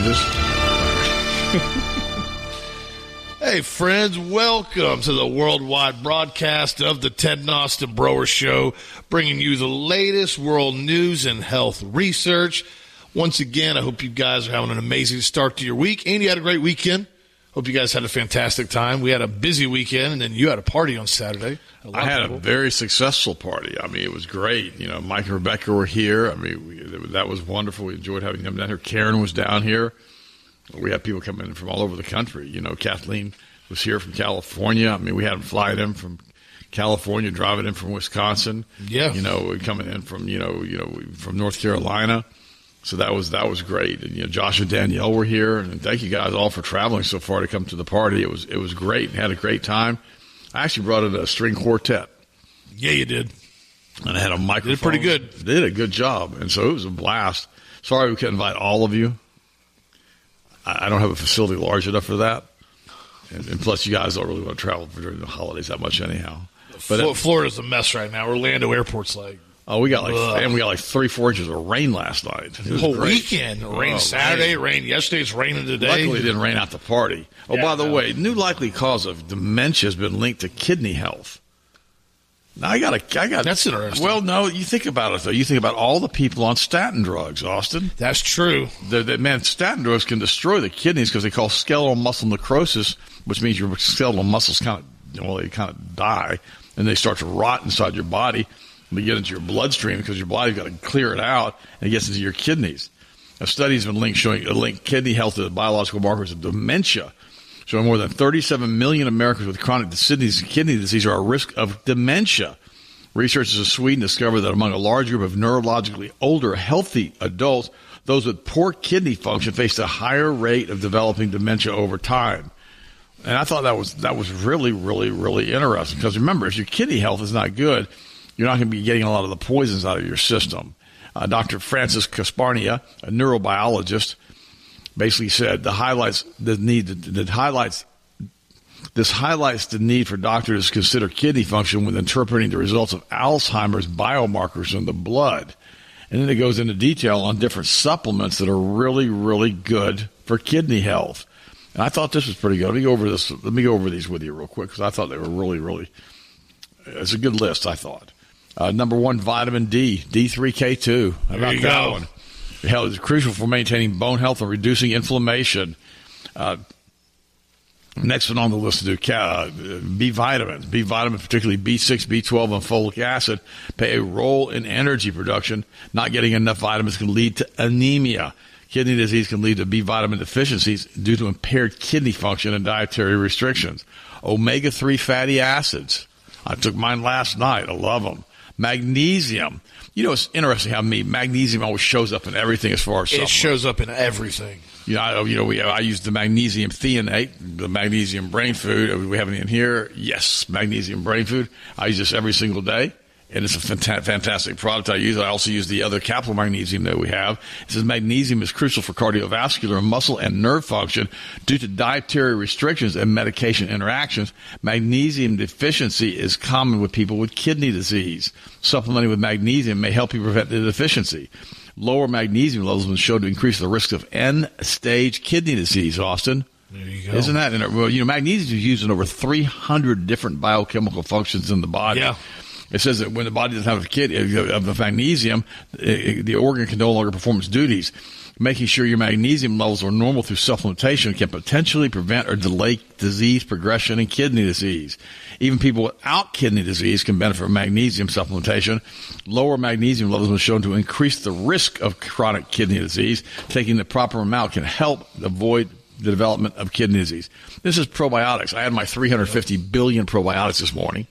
do this. Hey, friends, welcome to the worldwide broadcast of the Ted and Austin Broer Show, bringing you the latest world news and health research. Once again, I hope you guys are having an amazing start to your week, and you had a great weekend. Hope you guys had a fantastic time. We had a busy weekend, and then you had a party on Saturday. I had a very successful party. I mean, it was great. You know, Mike and Rebecca were here. I mean, that was wonderful. We enjoyed having them down here. Karen was down here. We had people coming in from all over the country. You know, Kathleen was here from California. I mean, we had them flying in from California, driving in from Wisconsin. Yeah. You know, coming in from, from North Carolina. So that was great. And, you know, Josh and Danielle were here. And thank you guys all for traveling so far to come to the party. It was great. Had a great time. I actually brought in a string quartet. Yeah, you did. And I had a microphone. Did pretty good. Did a good job. And so it was a blast. Sorry we couldn't invite all of you. I don't have a facility large enough for that. And plus, you guys don't really want to travel during the holidays that much anyhow. But Florida's a mess right now. Orlando Airport's like... Oh, we got like 3-4 inches of rain last night. The whole weekend. Rain Saturday, rain yesterday, it's raining today. Luckily, it didn't rain out the party. Oh, yeah, by the way, new likely cause of dementia has been linked to kidney health. Now, I got. That's interesting. Well, no, you think about it, though. You think about all the people on statin drugs, Austin. That's true. Man, statin drugs can destroy the kidneys because they call skeletal muscle necrosis, which means your skeletal muscles kind of die, and they start to rot inside your body. They get into your bloodstream because your body's got to clear it out, and it gets into your kidneys. A study has been linked kidney health to the biological markers of dementia, showing more than 37 million Americans with chronic kidney disease are at risk of dementia. Researchers in Sweden discovered that among a large group of neurologically older, healthy adults, those with poor kidney function faced a higher rate of developing dementia over time. And I thought that was really, really, really interesting because remember, if your kidney health is not good, you're not going to be getting a lot of the poisons out of your system. Dr. Francis Kasparnia, a neurobiologist, basically said this highlights the need for doctors to consider kidney function when interpreting the results of Alzheimer's biomarkers in the blood. And then it goes into detail on different supplements that are really, really good for kidney health. And I thought this was pretty good. Let me go over these with you real quick because I thought they were really, really. It's a good list, I thought. Number 1, vitamin D, D3K2. How about that one? It's crucial for maintaining bone health and reducing inflammation. Next one on the list to do B vitamins. B vitamins, particularly B6, B12, and folic acid, play a role in energy production. Not getting enough vitamins can lead to anemia. Kidney disease can lead to B vitamin deficiencies due to impaired kidney function and dietary restrictions. Omega-3 fatty acids. I took mine last night. I love them. Magnesium. You know, it's interesting how magnesium always shows up in everything as far as supplements. It shows up in everything. I use the magnesium threonate, the magnesium brain food. We have it in here. Yes, magnesium brain food. I use this every single day, and it's a fantastic product I use. I also use the other capsule magnesium that we have. It says magnesium is crucial for cardiovascular, muscle, and nerve function due to dietary restrictions and medication interactions. Magnesium deficiency is common with people with kidney disease. Supplementing with magnesium may help you prevent the deficiency. Lower magnesium levels have been shown to increase the risk of end-stage kidney disease, Austin. There you go. Isn't that? Magnesium is used in over 300 different biochemical functions in the body. Yeah. It says that when the body doesn't have the magnesium, the organ can no longer perform its duties. Making sure your magnesium levels are normal through supplementation can potentially prevent or delay disease progression in kidney disease. Even people without kidney disease can benefit from magnesium supplementation. Lower magnesium levels have been shown to increase the risk of chronic kidney disease. Taking the proper amount can help avoid the development of kidney disease. This is probiotics. I had my 350 billion probiotics this morning.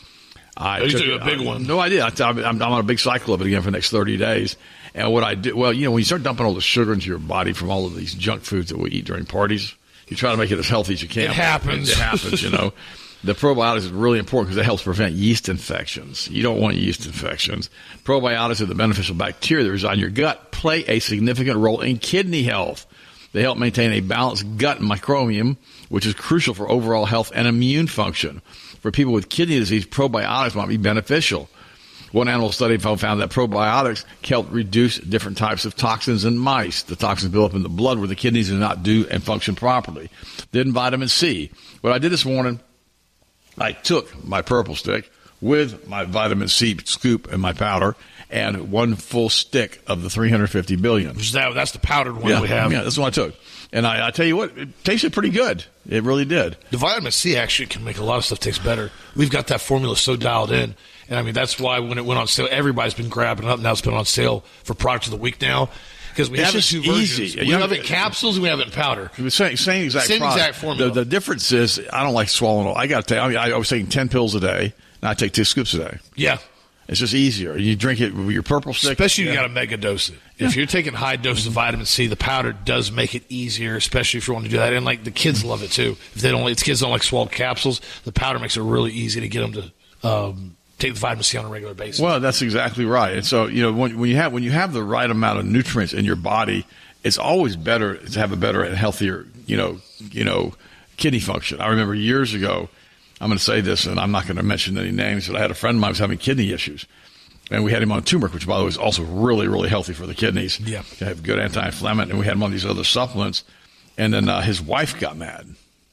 You took a big one. No, I did. I'm on a big cycle of it again for the next 30 days. And what I do, when you start dumping all the sugar into your body from all of these junk foods that we eat during parties, you try to make it as healthy as you can. It happens. It happens, The probiotics is really important because it helps prevent yeast infections. You don't want yeast infections. Probiotics are the beneficial bacteria that reside in your gut, play a significant role in kidney health. They help maintain a balanced gut microbiome, which is crucial for overall health and immune function. For people with kidney disease, probiotics might be beneficial. One animal study found that probiotics help reduce different types of toxins in mice. The toxins build up in the blood where the kidneys do not do and function properly. Then vitamin C. What I did this morning, I took my purple stick with my vitamin C scoop and my powder and one full stick of the 350 billion. That's the powdered one we have. Yeah, that's what I took. And I tell you what, it tasted pretty good. It really did. The vitamin C actually can make a lot of stuff taste better. We've got that formula so dialed in. And, I mean, that's why when it went on sale, everybody's been grabbing it up. Now it's been on sale for Product of the Week now. Because we have it in two versions. Easy. We have it in capsules and we have it in powder. The same exact formula. The difference is I don't like swallowing all. I got to tell you, I was taking 10 pills a day, and I take 2 scoops a day. Yeah. It's just easier. You drink it with your purple stick. Especially if you got to mega dose it. Yeah. If you're taking high doses of vitamin C, the powder does make it easier, especially if you want to do that. And like the kids love it too. If kids don't like swallowed capsules, the powder makes it really easy to get them to take the vitamin C on a regular basis. Well, that's exactly right. And so when you have the right amount of nutrients in your body, it's always better to have a better and healthier kidney function. I remember years ago. I'm going to say this, and I'm not going to mention any names, but I had a friend of mine who was having kidney issues. And we had him on turmeric, which, by the way, is also really, really healthy for the kidneys. Yeah. They have good anti-inflammatory. And we had him on these other supplements. And then his wife got mad.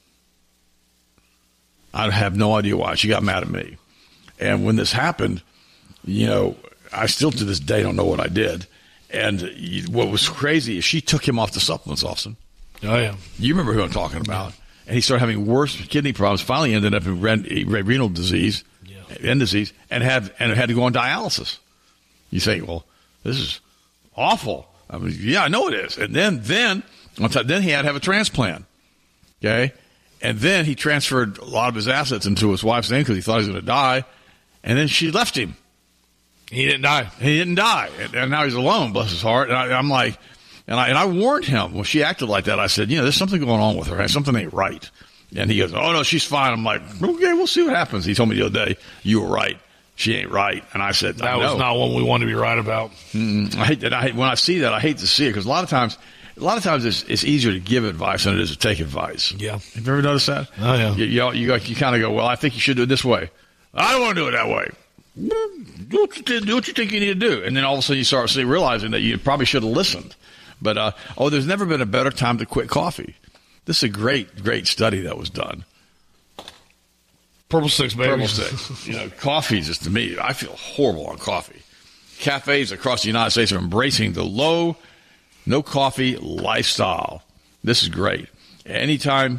I have no idea why. She got mad at me. And when this happened, I still to this day don't know what I did. And what was crazy is she took him off the supplements, Austin. Oh, yeah. You remember who I'm talking about. Yeah. And he started having worse kidney problems. Finally, ended up in renal disease, end disease, and had to go on dialysis. You think, well, this is awful. I mean, yeah, I know it is. And then he had to have a transplant. Okay, and then he transferred a lot of his assets into his wife's name because he thought he was going to die. And then she left him. He didn't die. And now he's alone. Bless his heart. And I'm like. And I warned him when she acted like that. I said, there's something going on with her. Something ain't right. And he goes, oh, no, she's fine. I'm like, okay, we'll see what happens. He told me the other day, you were right. She ain't right. And I said, that was not one we want to be right about. When I see that, I hate to see it because a lot of times it's easier to give advice than it is to take advice. Yeah. Have you ever noticed that? Oh, yeah. You kind of go, well, I think you should do it this way. I don't want to do it that way. Do what you think you need to do. And then all of a sudden you start realizing that you probably should have listened. But, there's never been a better time to quit coffee. This is a great, great study that was done. Purple Sticks, baby. Purple Sticks. Coffee is just, to me, I feel horrible on coffee. Cafes across the United States are embracing the low, no coffee lifestyle. This is great. Anytime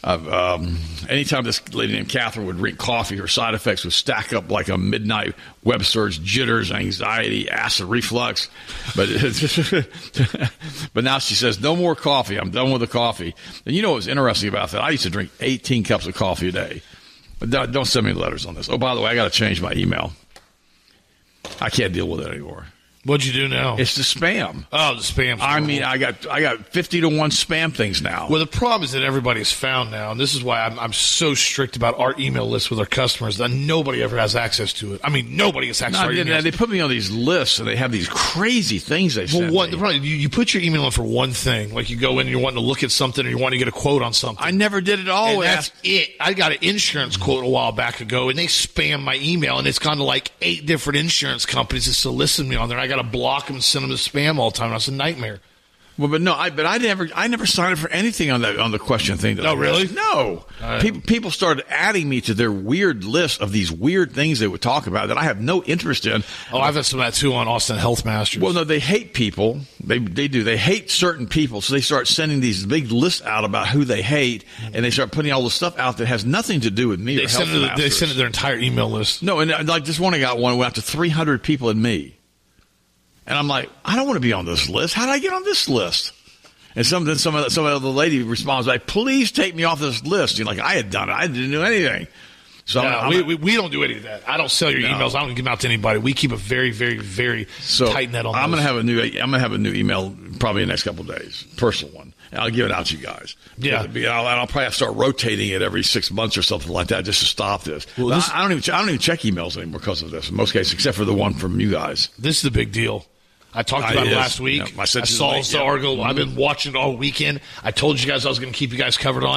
this lady named Catherine would drink coffee, her side effects would stack up like a midnight web surge, jitters, anxiety, acid reflux. But now she says, no more coffee. I'm done with the coffee. And what was interesting about that? I used to drink 18 cups of coffee a day. But don't send me letters on this. Oh, by the way, I got to change my email. I can't deal with it anymore. What'd you do now? It's the spam. Oh, the spam. I mean, I got 50 to 1 spam things now. Well, the problem is that everybody's found now, and this is why I'm so strict about our email list with our customers, that nobody ever has access to it. I mean, nobody has access to our emails. They put me on these lists, and they have these crazy things they send me. The problem, you put your email in for one thing. Like you go in and you're wanting to look at something or you want to get a quote on something. I never did it all. And that's it. I got an insurance quote a while back ago, and they spam my email, and it's gone to like 8 different insurance companies that solicit me on there. I got to block them and send them to spam all the time. That's a nightmare. Well, but no, I never signed up for anything on the question thing. Oh, really? No. People started adding me to their weird list of these weird things they would talk about that I have no interest in. Oh, I've had some of that too on Austin Health Masters. Well, no, they hate people. They do. They hate certain people, so they start sending these big lists out about who they hate, and they start putting all the stuff out that has nothing to do with me. They send it their entire email list. No, and like this morning, I got one went out to 300 people and me. And I'm like, I don't want to be on this list. How did I get on this list? And some other lady responds like, please take me off this list. Like I had done it. I didn't do anything. So we don't do any of that. I don't sell your emails. I don't give them out to anybody. We keep a very, very, very tight net on those. I'm going to have a new email probably in the next couple of days, personal one. And I'll give it out to you guys. Yeah. I'll probably start rotating it every 6 months or something like that just to stop this. Well, I don't even check emails anymore because of this in most cases, except for the one from you guys. This is the big deal. I talked about it last week. Yeah, I saw the article. I've been watching it all weekend. I told you guys I was going to keep you guys covered on it.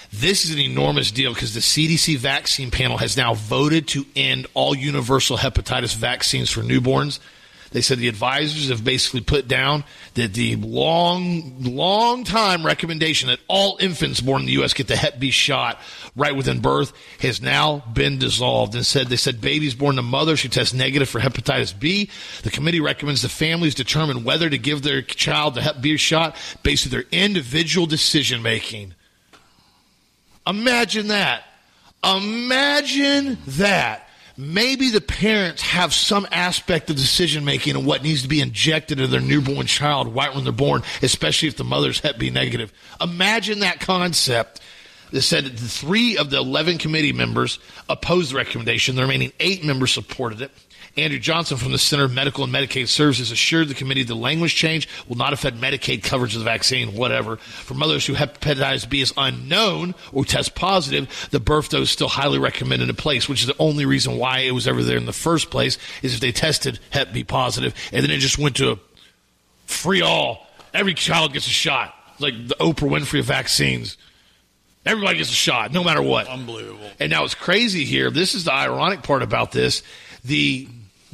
This is an enormous deal because the CDC vaccine panel has now voted to end all universal hepatitis vaccines for newborns. They said the advisors have basically put down that the long time recommendation that all infants born in the U.S. get the Hep B shot right within birth has now been dissolved. And they said babies born to mothers who test negative for hepatitis B. The committee recommends the families determine whether to give their child the Hep B shot based on their individual decision making. Imagine that. Imagine that. Maybe the parents have some aspect of decision-making and what needs to be injected into their newborn child right when they're born, especially if the mother's Hep B negative. Imagine that concept. They said that 3 of the 11 committee members opposed the recommendation. The remaining 8 members supported it. Andrew Johnson from the Center for Medical and Medicaid Services assured the committee the language change will not affect Medicaid coverage of the vaccine, whatever. For mothers who hepatitis B is unknown or test positive, the birth dose is still highly recommended in place, which is the only reason why it was ever there in the first place, is if they tested Hep B positive, and then it just went to a free all. Every child gets a shot. It's like the Oprah Winfrey of vaccines. Everybody gets a shot, no matter what. Unbelievable. And now it's crazy here. This is the ironic part about this. The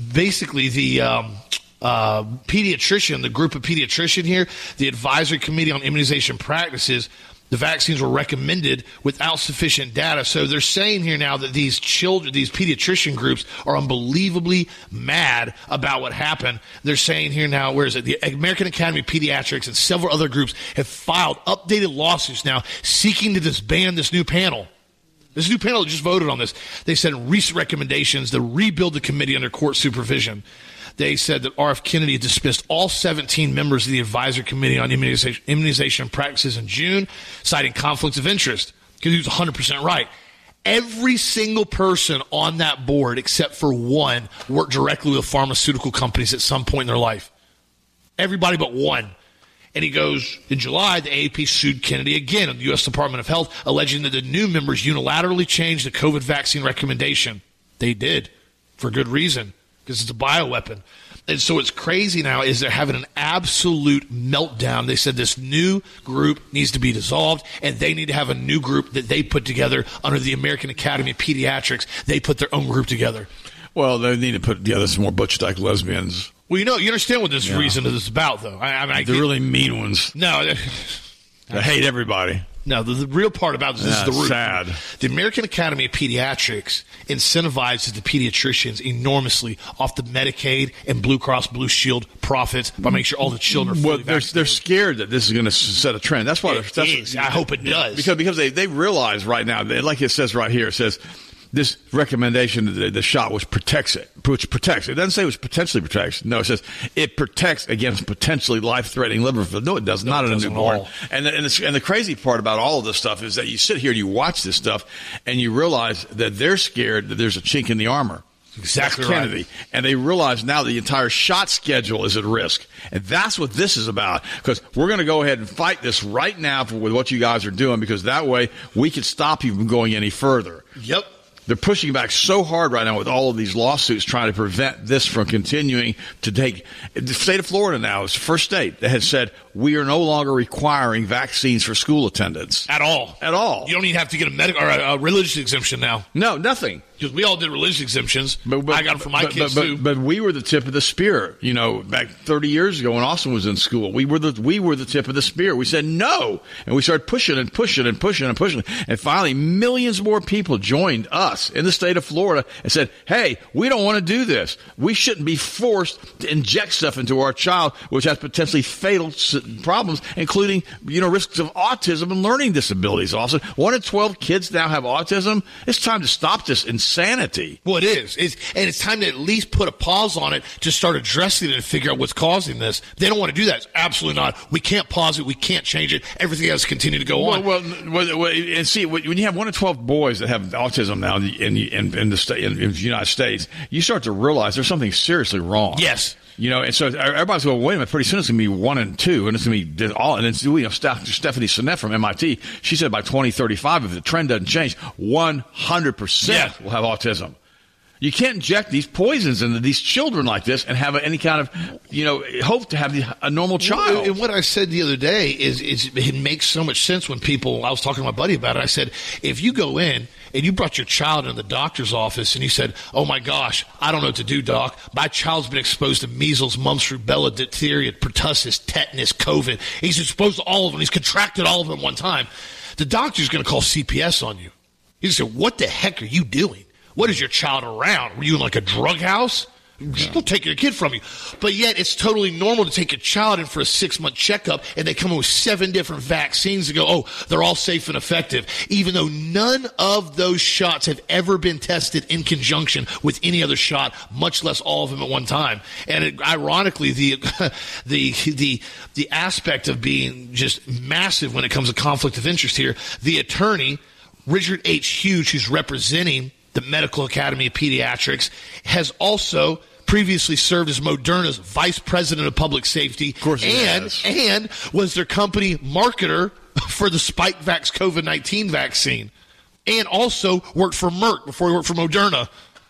pediatrician, the group of pediatrician here, the advisory committee on immunization practices, the vaccines were recommended without sufficient data. So they're saying here now that these pediatrician groups are unbelievably mad about what happened. They're saying here now, where is it? The American Academy of Pediatrics and several other groups have filed updated lawsuits now seeking to disband this new panel. This new panel just voted on this. They said in recent recommendations to rebuild the committee under court supervision. They said that R.F. Kennedy dismissed all 17 members of the advisory committee on immunization practices in June, citing conflicts of interest, because he was 100% right. Every single person on that board, except for one, worked directly with pharmaceutical companies at some point in their life. Everybody but one. And he goes, in July, the AAP sued Kennedy again in the U.S. Department of Health, alleging that the new members unilaterally changed the COVID vaccine recommendation. They did, for good reason, because it's a bioweapon. And so what's crazy now is they're having an absolute meltdown. They said this new group needs to be dissolved, and they need to have a new group that they put together under the American Academy of Pediatrics. They put their own group together. Well, they need to put together some more butch-dyke lesbians. Well, you understand what this reason is about, though. I the really mean ones. No. I hate everybody. No, the real part about this is the root. Sad. The American Academy of Pediatrics incentivizes the pediatricians enormously off the Medicaid and Blue Cross Blue Shield profits by making sure all the children are fully vaccinated. They're scared that this is going to set a trend. That's why I hope it does. Because they realize right now, like it says right here, it says this recommendation, the shot, which protects it. Which protects. It doesn't say which potentially protects. No, it says it protects against potentially life-threatening liver failure. No, it does not in a newborn. And the crazy part about all of this stuff is that you sit here and you watch this stuff and you realize that they're scared that there's a chink in the armor. Exactly right. Kennedy. And they realize now the entire shot schedule is at risk. And that's what this is about. Because we're going to go ahead and fight this right now with what you guys are doing, because that way we can stop you from going any further. Yep. They're pushing back so hard right now with all of these lawsuits trying to prevent this from continuing to take. The state of Florida now is the first state that has said we are no longer requiring vaccines for school attendance. At all. At all. You don't even have to get a medical or a religious exemption now. No, nothing. Because we all did religious exemptions. I got them for my kids, too. But we were the tip of the spear. Back 30 years ago when Austin was in school, we were the tip of the spear. We said no. And we started pushing and pushing and pushing and pushing. And finally, millions more people joined us in the state of Florida and said, hey, we don't want to do this. We shouldn't be forced to inject stuff into our child, which has potentially fatal problems, including, risks of autism and learning disabilities. Also, 1 in 12 kids now have autism. It's time to stop this insanity. Well, it is. It's time to at least put a pause on it to start addressing it and figure out what's causing this. They don't want to do that. Absolutely not. We can't pause it. We can't change it. Everything has to continue to go on. Well, and see, when you have 1 in 12 boys that have autism now in the United States, you start to realize there's something seriously wrong. Yes. And so everybody's going, wait a minute, pretty soon it's going to be 1 in 2, and it's going to be all. And then, Stephanie Sinet from MIT, she said by 2035, if the trend doesn't change, 100% will have autism. You can't inject these poisons into these children like this and have any kind of, hope to have a normal child. And what I said the other day is it makes so much sense when I was talking to my buddy about it. I said, if you go in and you brought your child into the doctor's office and he said, oh my gosh, I don't know what to do, doc. My child's been exposed to measles, mumps, rubella, diphtheria, pertussis, tetanus, COVID. He's exposed to all of them. He's contracted all of them at one time. The doctor's going to call CPS on you. He's going to say, what the heck are you doing? What is your child around? Were you in like a drug house? We'll take your kid from you. But yet it's totally normal to take a child in for a 6-month checkup and they come in with 7 different vaccines and go, oh, they're all safe and effective, even though none of those shots have ever been tested in conjunction with any other shot, much less all of them at one time. And ironically, the aspect of being just massive when it comes to conflict of interest here, the attorney, Richard H. Hughes, who's representing the Medical Academy of Pediatrics, has also previously served as Moderna's vice president of public safety, of course, and was their company marketer for the Spikevax COVID-19 vaccine, and also worked for Merck before he worked for Moderna.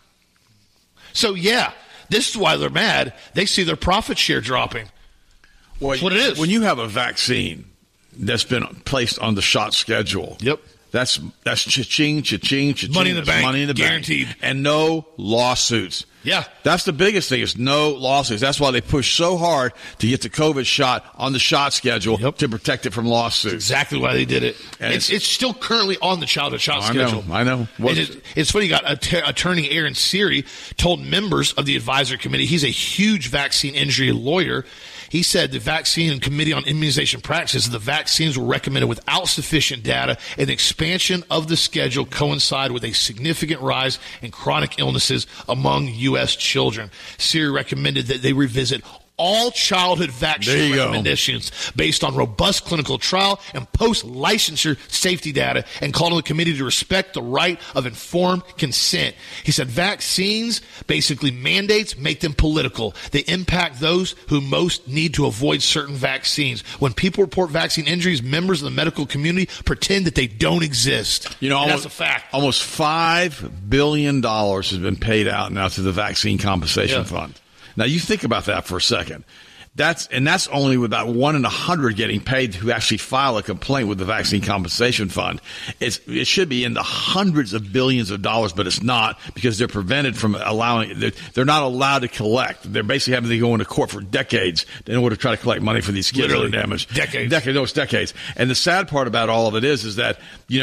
So, yeah, this is why they're mad. They see their profit share dropping. Well, that's what it is. When you have a vaccine that's been placed on the shot schedule, yep. That's cha-ching, cha-ching, cha-ching. Money in the bank. Money in the guaranteed. Bank. And no lawsuits. Yeah. That's the biggest thing is no lawsuits. That's why they push so hard to get the COVID shot on the shot schedule to protect it from lawsuits. That's exactly why they did it. And it's still currently on the childhood shot schedule. I know. It's funny. You got attorney Aaron Seary told members of the advisory committee, he's a huge vaccine injury lawyer. He said the Vaccine and Committee on Immunization Practices, the vaccines were recommended without sufficient data, and the expansion of the schedule coincided with a significant rise in chronic illnesses among U.S. children. Seary recommended that they revisit all childhood vaccine recommendations based on robust clinical trial and post-licensure safety data, and called on the committee to respect the right of informed consent. He said vaccines, basically mandates, make them political. They impact those who most need to avoid certain vaccines. When people report vaccine injuries, members of the medical community pretend that they don't exist. That's a fact. Almost $5 billion has been paid out now to the Vaccine Compensation Fund. Now, you think about that for a second. That's only with about 1 in 100 getting paid who actually file a complaint with the Vaccine Compensation Fund. It should be in the hundreds of billions of dollars, but it's not, because they're prevented from they're not allowed to collect. They're basically having to go into court for decades in order to try to collect money for these kids that are damaged. Decades. And the sad part about all of it is that,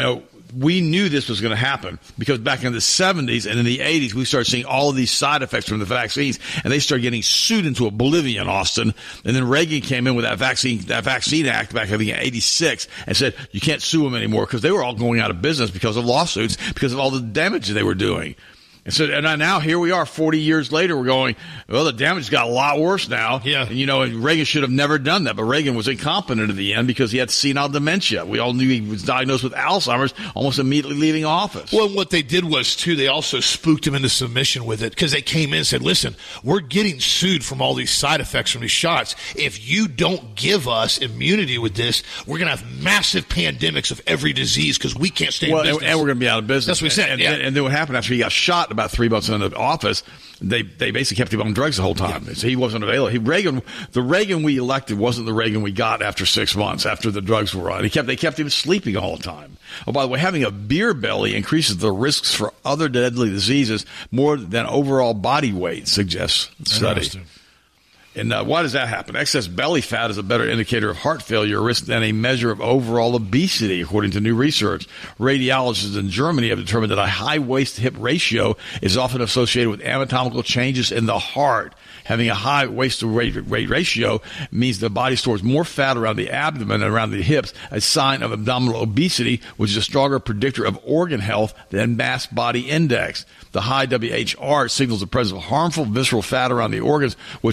we knew this was going to happen because back in the 70s and in the 80s, we started seeing all of these side effects from the vaccines, and they started getting sued into oblivion, Austin. And then Reagan came in with that Vaccine Act back, I think, in 86, and said you can't sue them anymore because they were all going out of business because of lawsuits, because of all the damage they were doing. And now here we are 40 years later, we're going, well, the damage got a lot worse now. Yeah. And Reagan should have never done that, but Reagan was incompetent at the end because he had senile dementia. We all knew he was diagnosed with Alzheimer's almost immediately leaving office. Well, what they did was, too, they also spooked him into submission with it, because they came in and said, listen, we're getting sued from all these side effects from these shots. If you don't give us immunity with this, we're going to have massive pandemics of every disease because we can't stay in business. And we're going to be out of business. That's what he said. And then what happened after he got shot about 3 months into the office, they basically kept him on drugs the whole time. Yeah. So he wasn't available. The Reagan we elected wasn't the Reagan we got after 6 months, after the drugs were on. They kept him sleeping all the time. Oh, by the way, having a beer belly increases the risks for other deadly diseases more than overall body weight, suggests the study. And why does that happen? Excess belly fat is a better indicator of heart failure risk than a measure of overall obesity, according to new research. Radiologists in Germany have determined that a high waist-to-hip ratio is often associated with anatomical changes in the heart. Having a high waist-to-weight ratio means the body stores more fat around the abdomen and around the hips, a sign of abdominal obesity, which is a stronger predictor of organ health than mass body index. The high WHR signals the presence of harmful visceral fat around the organs, which floods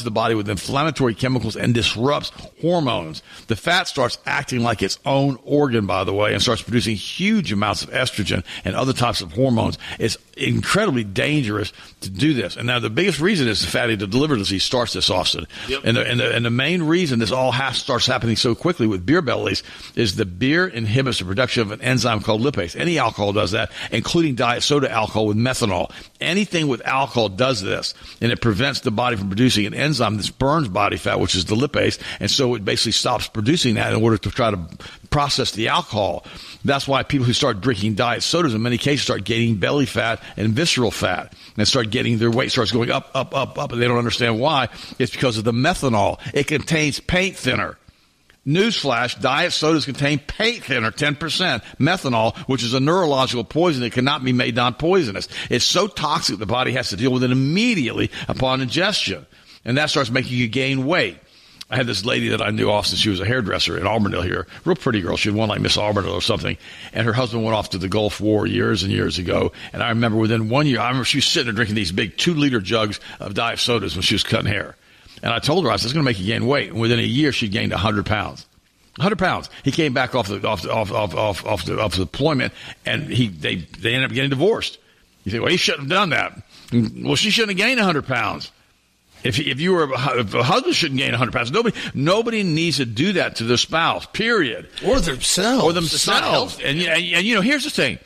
the body with inflammatory chemicals and disrupts hormones. The fat starts acting like its own organ, by the way, and starts producing huge amounts of estrogen and other types of hormones. It's incredibly dangerous to do this. And now the biggest reason is the fatty liver disease starts this often. Yep. And the main reason this all starts happening so quickly with beer bellies is the beer inhibits the production of an enzyme called lipase. Any alcohol does that, including diet soda alcohol with methanol. Anything with alcohol does this, and it prevents the body from producing an enzyme that burns body fat, which is the lipase, and so it basically stops producing that in order to try to process the alcohol. That's why people who start drinking diet sodas in many cases start gaining belly fat and visceral fat and start getting their weight starts going up, and they don't understand why. It's because of the methanol. It contains paint thinner. Newsflash, diet sodas contain paint thinner, 10% methanol, which is a neurological poison that cannot be made non-poisonous. It's so toxic the body has to deal with it immediately upon ingestion. And that starts making you gain weight. I had this lady that I knew off since she was a hairdresser in Auburndale here. Real pretty girl. She had won like Miss Auburndale or something. And her husband went off to the Gulf War years and years ago. And I remember within 1 year, she was sitting there drinking these big 2-liter jugs of diet sodas when she was cutting hair. And I told her, I said, it's going to make you gain weight. And within a year, she'd gained 100 pounds. 100 pounds. He came back off the deployment, and they ended up getting divorced. You say, well, he shouldn't have done that. Well, she shouldn't have gained 100 pounds. If a husband shouldn't gain 100 pounds, nobody needs to do that to their spouse. Period. Or themselves. It's not healthy. And here's the thing.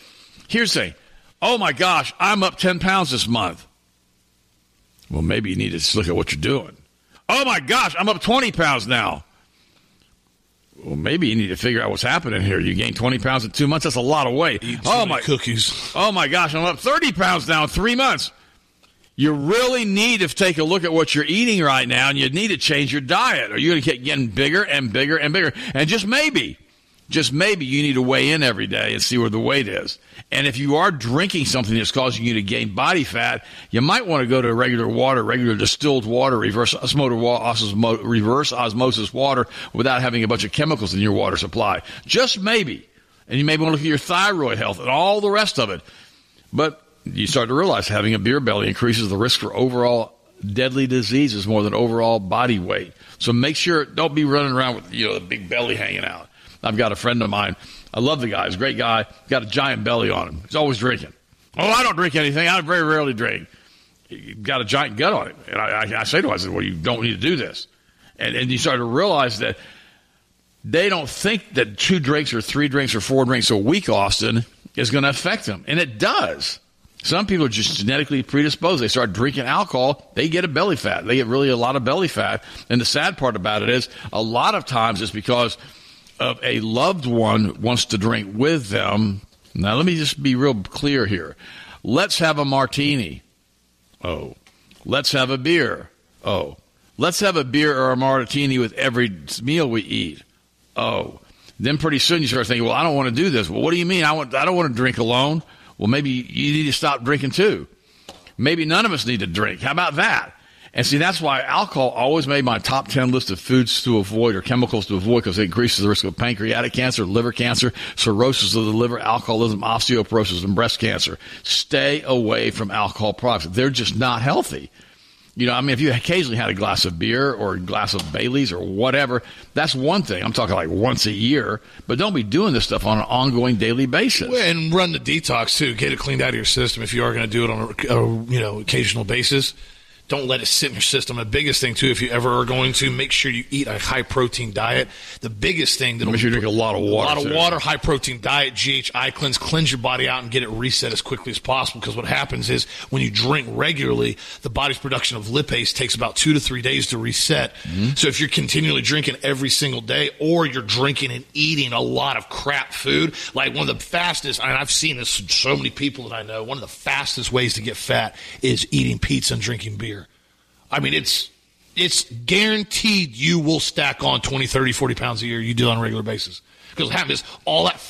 Oh my gosh, I'm up 10 pounds this month. Well, maybe you need to look at what you're doing. Oh my gosh, I'm up 20 pounds now. Well, maybe you need to figure out what's happening here. You gained 20 pounds in 2 months. That's a lot of weight. Eat too many cookies. Oh my gosh, I'm up 30 pounds now in 3 months. You really need to take a look at what you're eating right now, and you need to change your diet, or you're going to keep getting bigger and bigger and bigger. And just maybe you need to weigh in every day and see where the weight is. And if you are drinking something that's causing you to gain body fat, you might want to go to regular distilled water, reverse osmosis water without having a bunch of chemicals in your water supply. Just maybe. And you may want to look at your thyroid health and all the rest of it. But you start to realize having a beer belly increases the risk for overall deadly diseases more than overall body weight. So make sure, don't be running around with, the big belly hanging out. I've got a friend of mine. I love the guy. He's a great guy. Got a giant belly on him. He's always drinking. Oh, I don't drink anything. I very rarely drink. He's got a giant gut on him. And I say to him, I said, well, you don't need to do this. And you start to realize that they don't think that 2 drinks or 3 drinks or 4 drinks a week, Austin, is going to affect them. And it does. Some people are just genetically predisposed. They start drinking alcohol, they get a belly fat. They get really a lot of belly fat. And the sad part about it is a lot of times it's because of a loved one wants to drink with them. Now, let me just be real clear here. Let's have a martini. Oh. Let's have a beer. Oh. Let's have a beer or a martini with every meal we eat. Oh. Then pretty soon you start thinking, well, I don't want to do this. Well, what do you mean? I don't want to drink alone. Well, maybe you need to stop drinking too. Maybe none of us need to drink. How about that? And see, that's why alcohol always made my top 10 list of foods to avoid or chemicals to avoid, because it increases the risk of pancreatic cancer, liver cancer, cirrhosis of the liver, alcoholism, osteoporosis, and breast cancer. Stay away from alcohol products. They're just not healthy. If you occasionally had a glass of beer or a glass of Bailey's or whatever, that's one thing. I'm talking like once a year, but don't be doing this stuff on an ongoing daily basis. Well, and run the detox too. Get it cleaned out of your system if you are going to do it on a occasional basis. Don't let it sit in your system. The biggest thing, too, if you ever are going to, make sure you eat a high-protein diet. The biggest thing that'll... Make sure you drink a lot of water. A lot of water, high-protein diet, GHI cleanse your body out and get it reset as quickly as possible, because what happens is when you drink regularly, the body's production of lipase takes about 2 to 3 days to reset. Mm-hmm. So if you're continually drinking every single day, or you're drinking and eating a lot of crap food, like one of the fastest, and I've seen this with so many people that I know, one of the fastest ways to get fat is eating pizza and drinking beer. I mean, it's guaranteed you will stack on 20, 30, 40 pounds a year. You do it on a regular basis. Because what happens is all that fat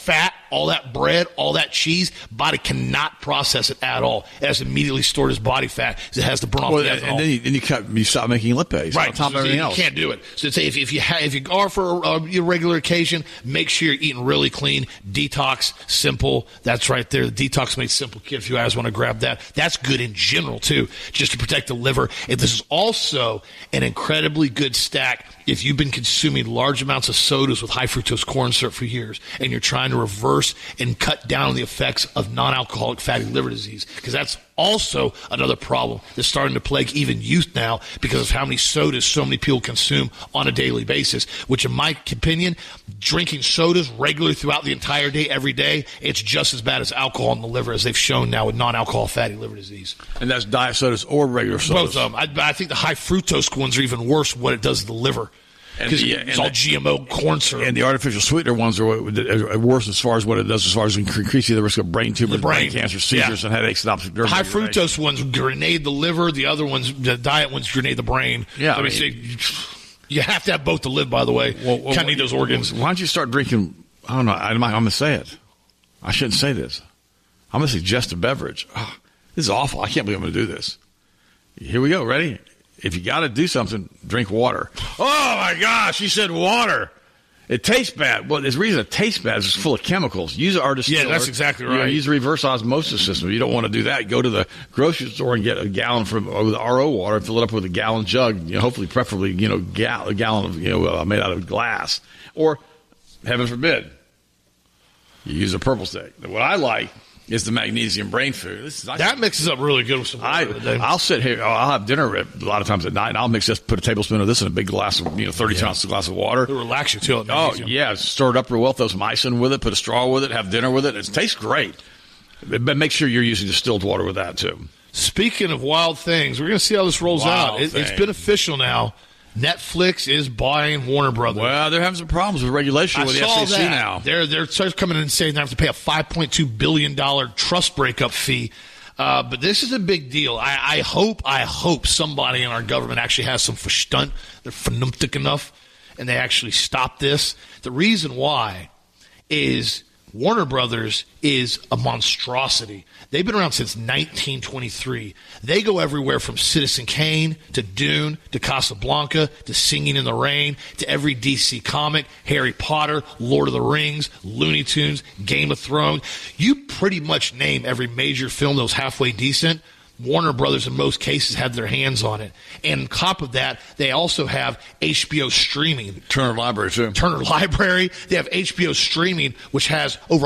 all that bread, all that cheese, body cannot process it at all. It has immediately stored as body fat because it has to burn off the ethanol. And then you stop making lipase right. on top of everything else. You can't do it. So say if you are for a regular occasion, make sure you're eating really clean, detox, simple. That's right there. The Detox Made Simple kit, if you guys want to grab that. That's good in general, too, just to protect the liver. And this is also an incredibly good stack if you've been consuming large amounts of sodas with high fructose corn syrup for years and you're trying to reverse and cut down on the effects of non-alcoholic fatty liver disease, because that's also another problem that's starting to plague even youth now because of how many sodas so many people consume on a daily basis, which in my opinion, drinking sodas regularly throughout the entire day, every day, it's just as bad as alcohol in the liver, as they've shown now with non-alcohol fatty liver disease. And that's diet sodas or regular sodas? Both of them. I think the high fructose ones are even worse what it does to the liver. Because it's all GMO corn syrup. And the artificial sweetener ones are worse as far as what it does, as far as increasing the risk of brain tumors, brain cancer, seizures, and headaches, and optic nerve high fructose ones grenade the liver. The other ones, the diet ones, grenade the brain. Yeah, so you have to have both to live, by the way. Kind of need those organs. Why don't you start drinking, I don't know, I'm going to say it. I shouldn't say this. I'm going to suggest a beverage. Oh, this is awful. I can't believe I'm going to do this. Here we go. Ready? If you got to do something, drink water. Oh, my gosh, he said water. It tastes bad. Well, the reason it tastes bad is it's full of chemicals. Use our distiller. Yeah, that's exactly right. Use the reverse osmosis system. If you don't want to do that, go to the grocery store and get a gallon from the RO water and fill it up with a gallon jug, hopefully, preferably, a gallon of, made out of glass. Or, heaven forbid, you use a purple stick. What I like is the magnesium brain food. That mixes up really good with some water. I'll sit here. I'll have dinner a lot of times at night, and I'll mix this, put a tablespoon of this in a big glass of 32 ounce glass of water. It'll relax you too. Oh yeah, stir it up real well. Throw some ice in with it. Put a straw with it. Have dinner with it. It tastes great. But make sure you're using distilled water with that too. Speaking of wild things, we're going to see how this rolls out. It's been official now. Netflix is buying Warner Brothers. Well, they're having some problems with regulation with the FCC now. They're coming in and saying they have to pay a $5.2 billion trust breakup fee. But this is a big deal. I hope somebody in our government actually has some Verstand. They're vernünftig enough, and they actually stop this. The reason why is Warner Brothers is a monstrosity. They've been around since 1923. They go everywhere from Citizen Kane to Dune to Casablanca to Singing in the Rain to every DC comic, Harry Potter, Lord of the Rings, Looney Tunes, Game of Thrones. You pretty much name every major film that was halfway decent. Warner Brothers, in most cases, had their hands on it. And on top of that, they also have HBO streaming. Turner Library, too. Turner Library. They have HBO streaming, which has over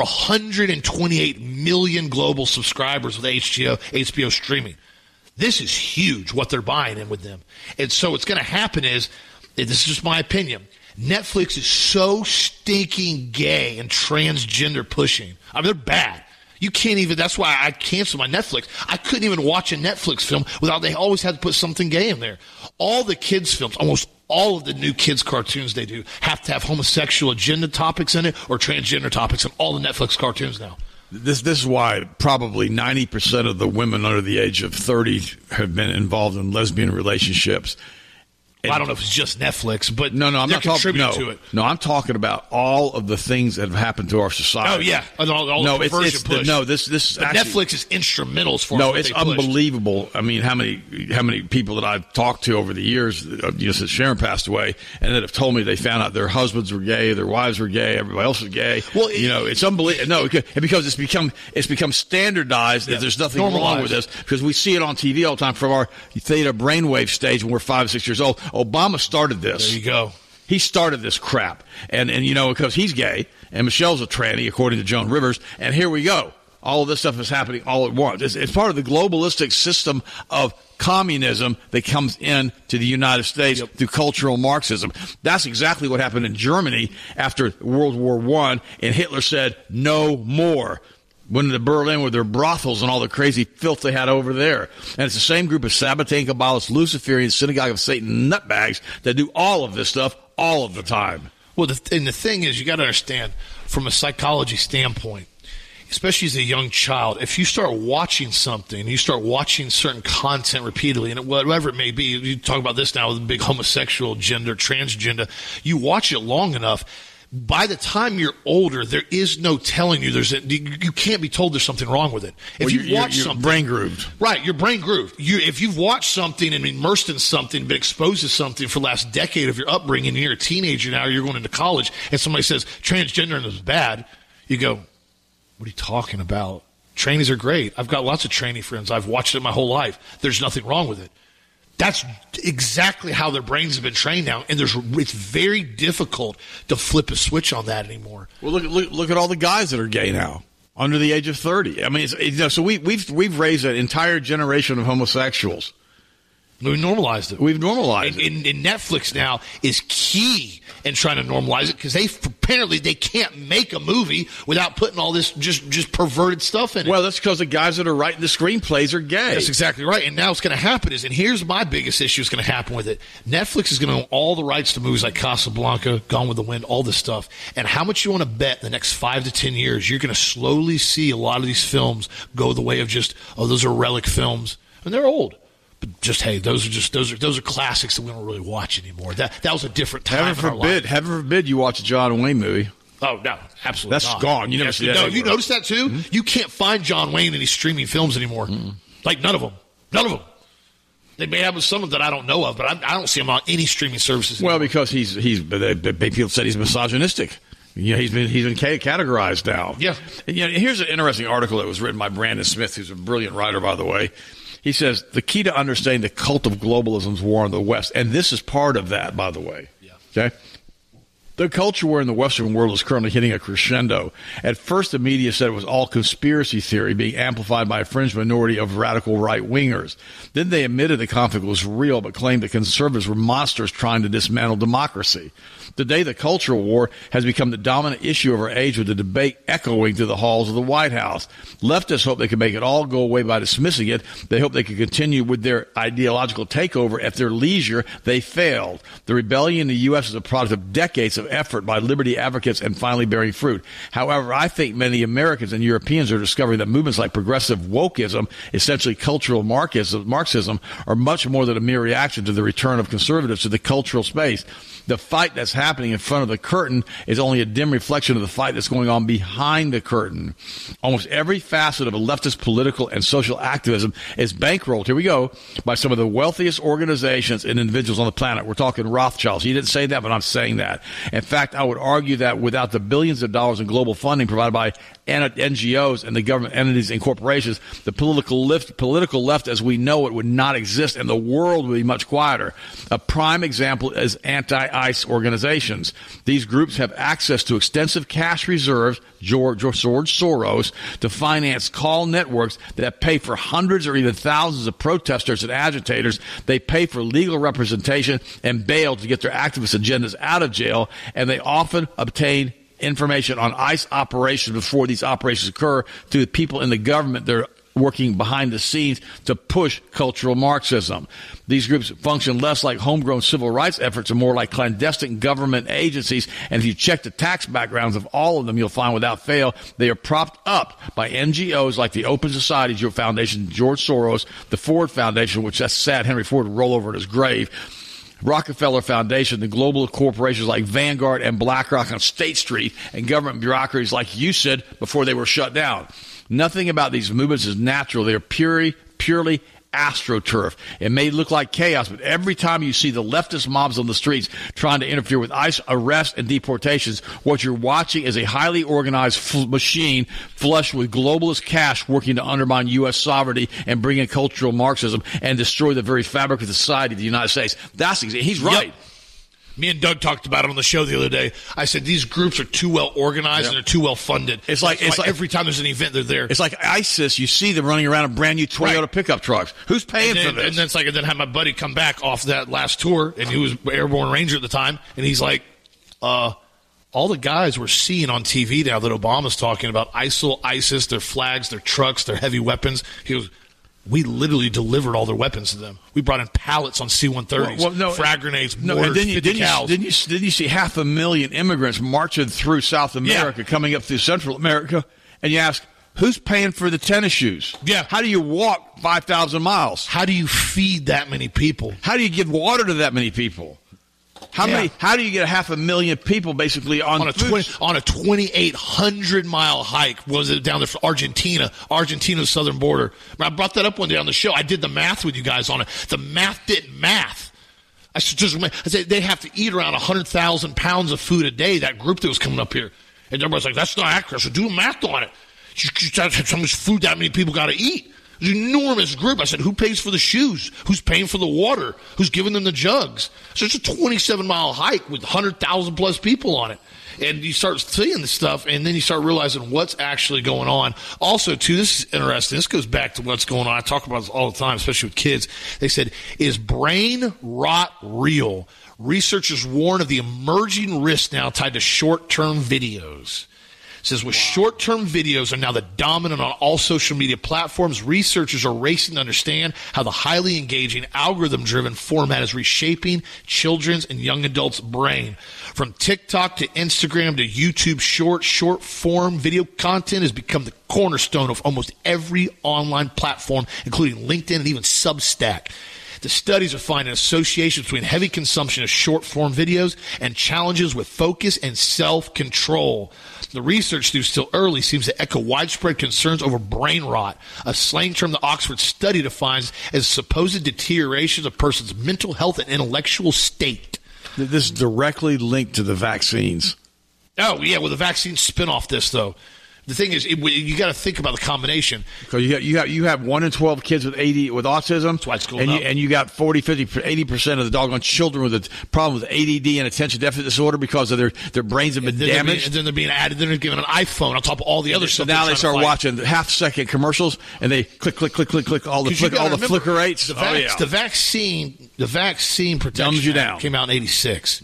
128 million global subscribers with HBO streaming. This is huge, what they're buying in with them. And so what's going to happen is, this is just my opinion, Netflix is so stinking gay and transgender pushing. I mean, they're bad. You can't even, that's why I canceled my Netflix. I couldn't even watch a Netflix film without, they always had to put something gay in there. All the kids' films, almost all of the new kids' cartoons they do have to have homosexual agenda topics in it or transgender topics in all the Netflix cartoons now. This is why probably 90% of the women under the age of 30 have been involved in lesbian relationships. Well, I don't know if it's just Netflix, but I'm not contributing to it. No, I'm talking about all of the things that have happened to our society. Oh yeah, all the perversion push. This but actually, Netflix is instrumental as far as no, what it's they pushed. unbelievable. I mean, how many people that I've talked to over the years, since Sharon passed away, and that have told me they found out their husbands were gay, their wives were gay, everybody else was gay. Well, it's unbelievable. No, because it's become standardized. Yeah, there's nothing wrong with this because we see it on TV all the time from our theta brainwave stage when we're 5 or 6 years old. Obama started this. There you go. He started this crap. And because he's gay, and Michelle's a tranny, according to Joan Rivers, and here we go. All of this stuff is happening all at once. It's part of the globalistic system of communism that comes in to the United States through cultural Marxism. That's exactly what happened in Germany after World War I, and Hitler said, no more. Went into Berlin with their brothels and all the crazy filth they had over there. And it's the same group of Sabbatean, Kabbalists, Luciferians, Synagogue of Satan nutbags that do all of this stuff all of the time. Well, the thing is, you got to understand, from a psychology standpoint, especially as a young child, if you start watching something, you start watching certain content repeatedly, and whatever it may be, you talk about this now with the big homosexual, gender, transgender, you watch it long enough, by the time you're older, there is no telling you you can't be told there's something wrong with it. If you watch something, brain grooved. Right, your brain grooved. If you've watched something and been immersed in something, been exposed to something for the last decade of your upbringing, and you're a teenager now, you're going into college, and somebody says transgender is bad, you go, what are you talking about? Trannies are great. I've got lots of tranny friends. I've watched it my whole life. There's nothing wrong with it. That's exactly how their brains have been trained now, and it's very difficult to flip a switch on that anymore. Well, look at all the guys that are gay now, under the age of 30. I mean, so we've raised an entire generation of homosexuals. We normalized it. We've normalized it. And Netflix now is key in trying to normalize it because apparently they can't make a movie without putting all this just perverted stuff in it. Well, that's because the guys that are writing the screenplays are gay. That's exactly right. And now what's going to happen is, and here's my biggest issue is going to happen with it. Netflix is going to own all the rights to movies like Casablanca, Gone with the Wind, all this stuff. And how much you want to bet in the next 5 to 10 years, you're going to slowly see a lot of these films go the way of just, those are relic films. And they're old. But just, hey, those are classics that we don't really watch anymore. That was a different time. Heaven forbid you watch a John Wayne movie. Oh, no, absolutely That's not. gone. You never see that. No, anymore. you noticed that too? Mm-hmm. You can't find John Wayne in these streaming films anymore. Mm-hmm. Like, none of them. None of them. They may have some that I don't know of, but I don't see him on any streaming services anymore. Well, because people said he's misogynistic. Yeah, he's been categorized now. Yeah. And, here's an interesting article that was written by Brandon Smith, who's a brilliant writer, by the way. He says, the key to understanding the cult of globalism's war on the West, and this is part of that, by the way. Yeah. Okay? The culture war in the Western world is currently hitting a crescendo. At first, the media said it was all conspiracy theory being amplified by a fringe minority of radical right-wingers. Then they admitted the conflict was real, but claimed that conservatives were monsters trying to dismantle democracy. Today, the cultural war has become the dominant issue of our age, with the debate echoing through the halls of the White House. Leftists hope they can make it all go away by dismissing it. They hope they can continue with their ideological takeover at their leisure. They failed. The rebellion in the U.S. is a product of decades of effort by liberty advocates and finally bearing fruit. However, I think many Americans and Europeans are discovering that movements like progressive wokeism, essentially cultural Marxism, are much more than a mere reaction to the return of conservatives to the cultural space. The fight that's happening in front of the curtain is only a dim reflection of the fight that's going on behind the curtain. Almost every facet of a leftist political and social activism is bankrolled, here we go, by some of the wealthiest organizations and individuals on the planet. We're talking Rothschilds. He didn't say that, but I'm saying that. In fact, I would argue that without the billions of dollars in global funding provided by NGOs and the government entities and corporations, the political left as we know it would not exist, and the world would be much quieter. A prime example is anti-ICE organizations. These groups have access to extensive cash reserves, George Soros, to finance call networks that pay for hundreds or even thousands of protesters and agitators. They pay for legal representation and bail to get their activist agendas out of jail, and they often obtain information on ICE operations before these operations occur to the people in the government. They're working behind the scenes to push cultural Marxism. These groups function less like homegrown civil rights efforts and more like clandestine government agencies. And if you check the tax backgrounds of all of them, you'll find without fail they are propped up by NGOs like the Open Society Foundation, George Soros, the Ford Foundation, which that's sad, Henry Ford would roll over in his grave, Rockefeller Foundation, the global corporations like Vanguard and BlackRock on State Street, and government bureaucracies like you said before they were shut down. Nothing about these movements is natural. They are purely astroturf. It may look like chaos, but every time you see the leftist mobs on the streets trying to interfere with ICE arrests and deportations, what you're watching is a highly organized machine flush with globalist cash working to undermine U.S. sovereignty and bring in cultural Marxism and destroy the very fabric of the society of the United States. He's right. Yep. Me and Doug talked about it on the show the other day. I said these groups are too well organized and they're too well funded. It's like every time there's an event, they're there. It's like ISIS. You see them running around in brand new Toyota pickup trucks. Who's paying for this? And then it's like, and then had my buddy come back off that last tour, and he was Airborne Ranger at the time, and he's like, all the guys we're seeing on TV now that Obama's talking about, ISIL, ISIS, their flags, their trucks, their heavy weapons. He goes, we literally delivered all their weapons to them. We brought in pallets on C-130s, frag grenades, mortars, 50 cals. Didn't you see 500,000 immigrants marching through South America, coming up through Central America, and you ask, who's paying for the tennis shoes? Yeah. How do you walk 5,000 miles? How do you feed that many people? How do you give water to that many people? How do you get 500,000 people basically on a 2,800-mile hike? Was it down there for Argentina's southern border? I brought that up one day on the show. I did the math with you guys on it. The math didn't math. I said they have to eat around 100,000 pounds of food a day, that group that was coming up here. And everybody's like, that's not accurate. So do math on it. How much food that many people got to eat? It's an enormous group. I said, who pays for the shoes? Who's paying for the water? Who's giving them the jugs? So it's a 27-mile hike with 100,000 plus people on it. And you start seeing this stuff, and then you start realizing what's actually going on. Also, too, this is interesting. This goes back to what's going on. I talk about this all the time, especially with kids. They said, is brain rot real? Researchers warn of the emerging risk now tied to short-term videos. It says, with short-term videos are now the dominant on all social media platforms, researchers are racing to understand how the highly engaging, algorithm-driven format is reshaping children's and young adults' brain. From TikTok to Instagram to YouTube short-form video content has become the cornerstone of almost every online platform, including LinkedIn and even Substack. The studies are finding associations between heavy consumption of short-form videos and challenges with focus and self-control. The research, though still early, seems to echo widespread concerns over brain rot, a slang term the Oxford study defines as supposed deterioration of a person's mental health and intellectual state. This is directly linked to the vaccines. Oh, yeah, well, the vaccines spin off this, though. The thing is, you got to think about the combination. Because you have 1 in 12 kids with autism. That's why it's going up. And you got 40, 50, 80% of the doggone children with a problem with ADD and attention deficit disorder because of their brains have been damaged. And then they're being added. Then they're given an iPhone on top of all the other stuff. So now they start watching half-second commercials and they click all the flicker rates. The vaccine protection act came out in '86.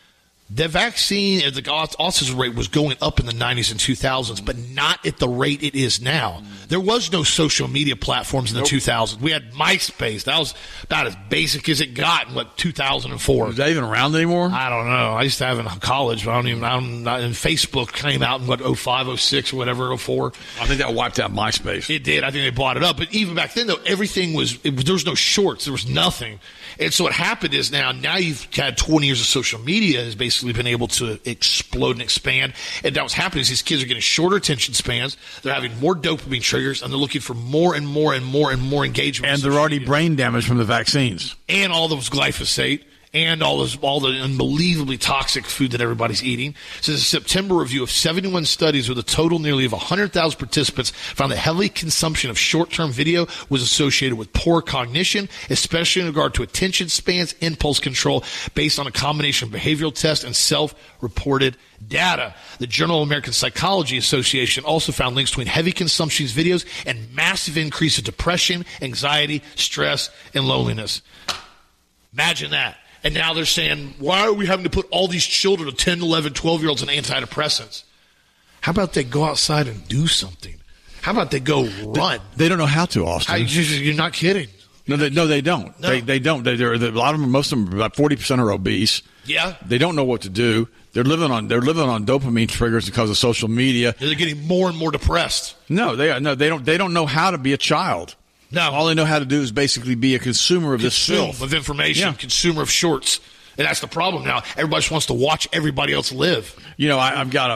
The vaccine, the autism rate was going up in the 90s and 2000s, but not at the rate it is now. There was no social media platforms in the 2000s. We had MySpace. That was about as basic as it got in, 2004. Is that even around anymore? I don't know. I used to have it in college, but and Facebook came out in, 05, 06, or whatever, 04. I think that wiped out MySpace. It did. I think they bought it up. But even back then, though, everything there was no shorts. There was nothing. And so what happened is now you've had 20 years of social media has basically been able to explode and expand. And now what's happening is these kids are getting shorter attention spans. They're having more dopamine triggers, and they're looking for more and more and more and more engagement. And they're already brain damaged from the vaccines. And all those glyphosate. And all the unbelievably toxic food that everybody's eating. So, this is a September review of 71 studies with a total nearly of 100,000 participants found that heavy consumption of short-term video was associated with poor cognition, especially in regard to attention spans, impulse control, based on a combination of behavioral tests and self-reported data. The Journal of American Psychology Association also found links between heavy consumption of videos and massive increase of depression, anxiety, stress, and loneliness. Imagine that. And now they're saying, why are we having to put all these children of 10, 11, 12-year-olds on antidepressants? How about they go outside and do something? How about they go run? They don't know how to, Austin. You're not kidding. No, they don't. No. They don't. A lot of them, most of them, about 40% are obese. Yeah. They don't know what to do. They're living on dopamine triggers because of social media. They're getting more and more depressed. No, they don't know how to be a child. No. All they know how to do is basically be a consumer of this filth. Of information, consumer of shorts. And that's the problem now. Everybody just wants to watch everybody else live. I've got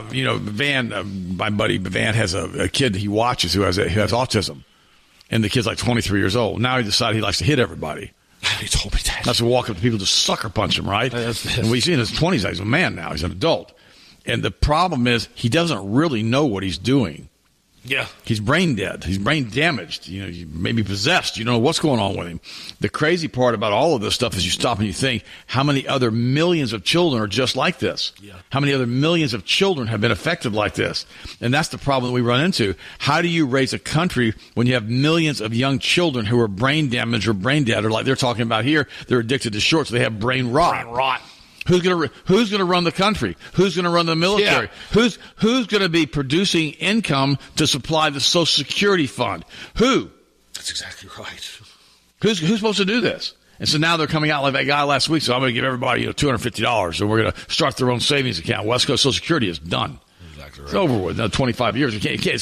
Van, my buddy Van has a kid he watches who has autism. And the kid's like 23 years old. Now he decided he likes to hit everybody. He told me that. That's to walk up to people, just sucker punch them, right? And we see in his 20s, he's a man now. He's an adult. And the problem is he doesn't really know what he's doing. Yeah. He's brain dead. He's brain damaged. Maybe possessed. You don't know what's going on with him. The crazy part about all of this stuff is you stop and you think, how many other millions of children are just like this? Yeah. How many other millions of children have been affected like this? And that's the problem that we run into. How do you raise a country when you have millions of young children who are brain damaged or brain dead, or like they're talking about here, they're addicted to shorts, so they have brain rot. Brain rot. Who's gonna run the country? Who's gonna run the military? Yeah. Who's gonna be producing income to supply the Social Security fund? Who? That's exactly right. Who's supposed to do this? And so now they're coming out like that guy last week. So I'm gonna give everybody $250, so we're gonna start their own savings account. West Coast Social Security is done. Exactly right. It's over with. 25 years. It's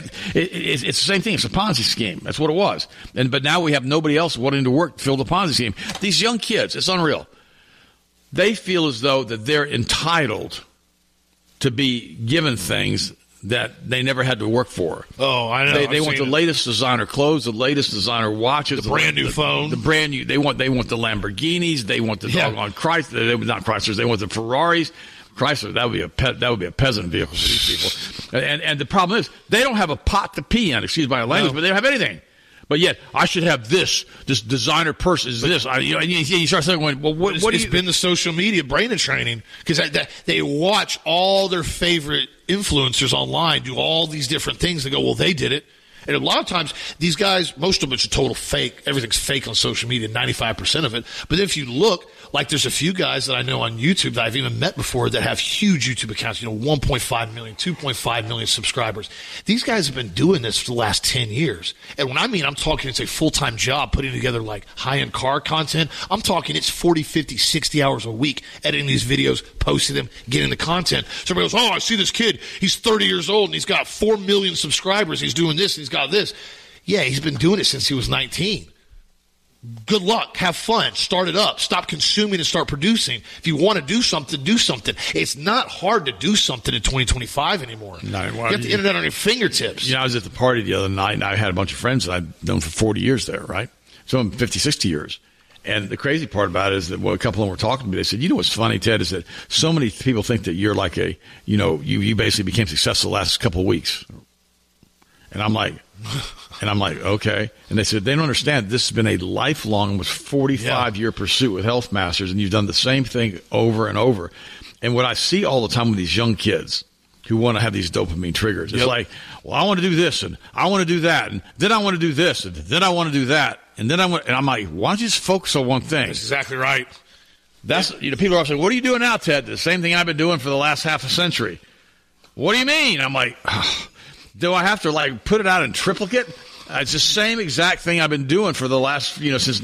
the same thing. It's a Ponzi scheme. That's what it was. But now we have nobody else wanting to work to fill the Ponzi scheme. These young kids, it's unreal. they feel as though that they're entitled to be given things that they never had to work for. Oh, I know. They want the latest designer clothes, the latest designer watches, the brand new phone, the brand new. They want the Lamborghinis. They want the doggone Chrysler. Not Chryslers. They want the Ferraris. Chrysler. That would be a peasant vehicle for these people. And the problem is they don't have a pot to pee in. Excuse my language, but they don't have anything. But yet, I should have this designer purse is this. You start saying, well, what it's been the social media brain training, because they watch all their favorite influencers online do all these different things. They go, well, they did it. And a lot of times, these guys, most of it's a total fake. Everything's fake on social media, 95% of it. But if you look, like there's a few guys that I know on YouTube that I've even met before that have huge YouTube accounts, 1.5 million, 2.5 million subscribers. These guys have been doing this for the last 10 years. And when I'm talking it's a full-time job putting together like high-end car content, I'm talking it's 40, 50, 60 hours a week editing these videos, posting them, getting the content. Somebody goes, oh, I see this kid. He's 30 years old and he's got 4 million subscribers. He's doing this and he's got this. Yeah, he's been doing it since he was 19. Good luck. Have fun. Start it up. Stop consuming and start producing. If you want to do something, do something. It's not hard to do something in 2025 anymore. No, you have the internet on your fingertips. I was at the party the other night, and I had a bunch of friends that I've known for 40 years there, right? Some of them 50, 60 years. And the crazy part about it is that a couple of them were talking to me. They said, what's funny, Ted, is that so many people think that you're like you basically became successful the last couple of weeks. And I'm like, okay. And they said, they don't understand. This has been a lifelong, almost 45-year pursuit with Health Masters, and you've done the same thing over and over. And what I see all the time with these young kids who want to have these dopamine triggers, it's like, well, I want to do this, and I want to do that, and then I want to do this, and then I want to do that, and then and I'm like, why don't you just focus on one thing? That's exactly right. That's people are saying, what are you doing now, Ted? The same thing I've been doing for the last half a century. What do you mean? I'm like, do I have to put it out in triplicate? It's the same exact thing I've been doing for the last, since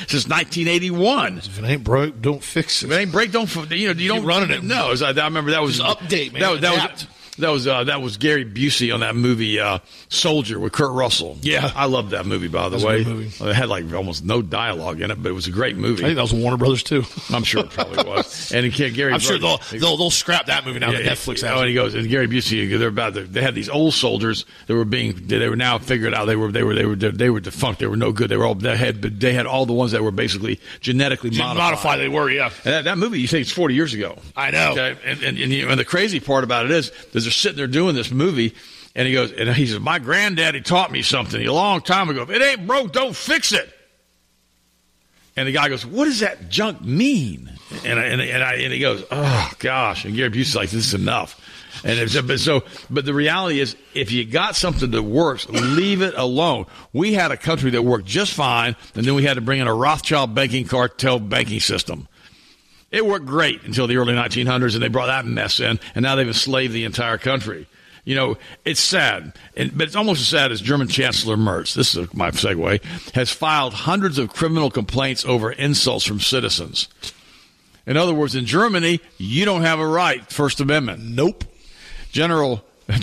1981. If it ain't broke, don't fix it. If it ain't break, don't. You don't running it. No, I remember that was just update, man. That was Gary Busey on that movie Soldier with Kurt Russell. Yeah, I loved that movie. By the way, it had almost no dialogue in it, but it was a great movie. I think that was Warner Brothers too. I'm sure it probably was. And Gary, I'm sure they'll scrap that movie now. Netflix. And he goes, and Gary Busey, they had these old soldiers that were now figured out they were defunct. They were no good. They had all the ones that were basically genetically modified. They were, yeah. And that movie, you think it's 40 years ago. I know. Okay? And the crazy part about it is they're sitting there doing this movie, and he says, my granddaddy taught me something a long time ago. If it ain't broke, don't fix it. And the guy goes, what does that junk mean? And he goes, oh gosh. And Gary Busey's like, this is enough. But the reality is, if you got something that works, leave it alone. We had a country that worked just fine, and then we had to bring in a Rothschild banking cartel banking system. It worked great until the early 1900s, and they brought that mess in, and now they've enslaved the entire country. It's sad, but it's almost as sad as German Chancellor Merz, this is my segue, has filed hundreds of criminal complaints over insults from citizens. In other words, in Germany, you don't have a right, First Amendment. Nope. German,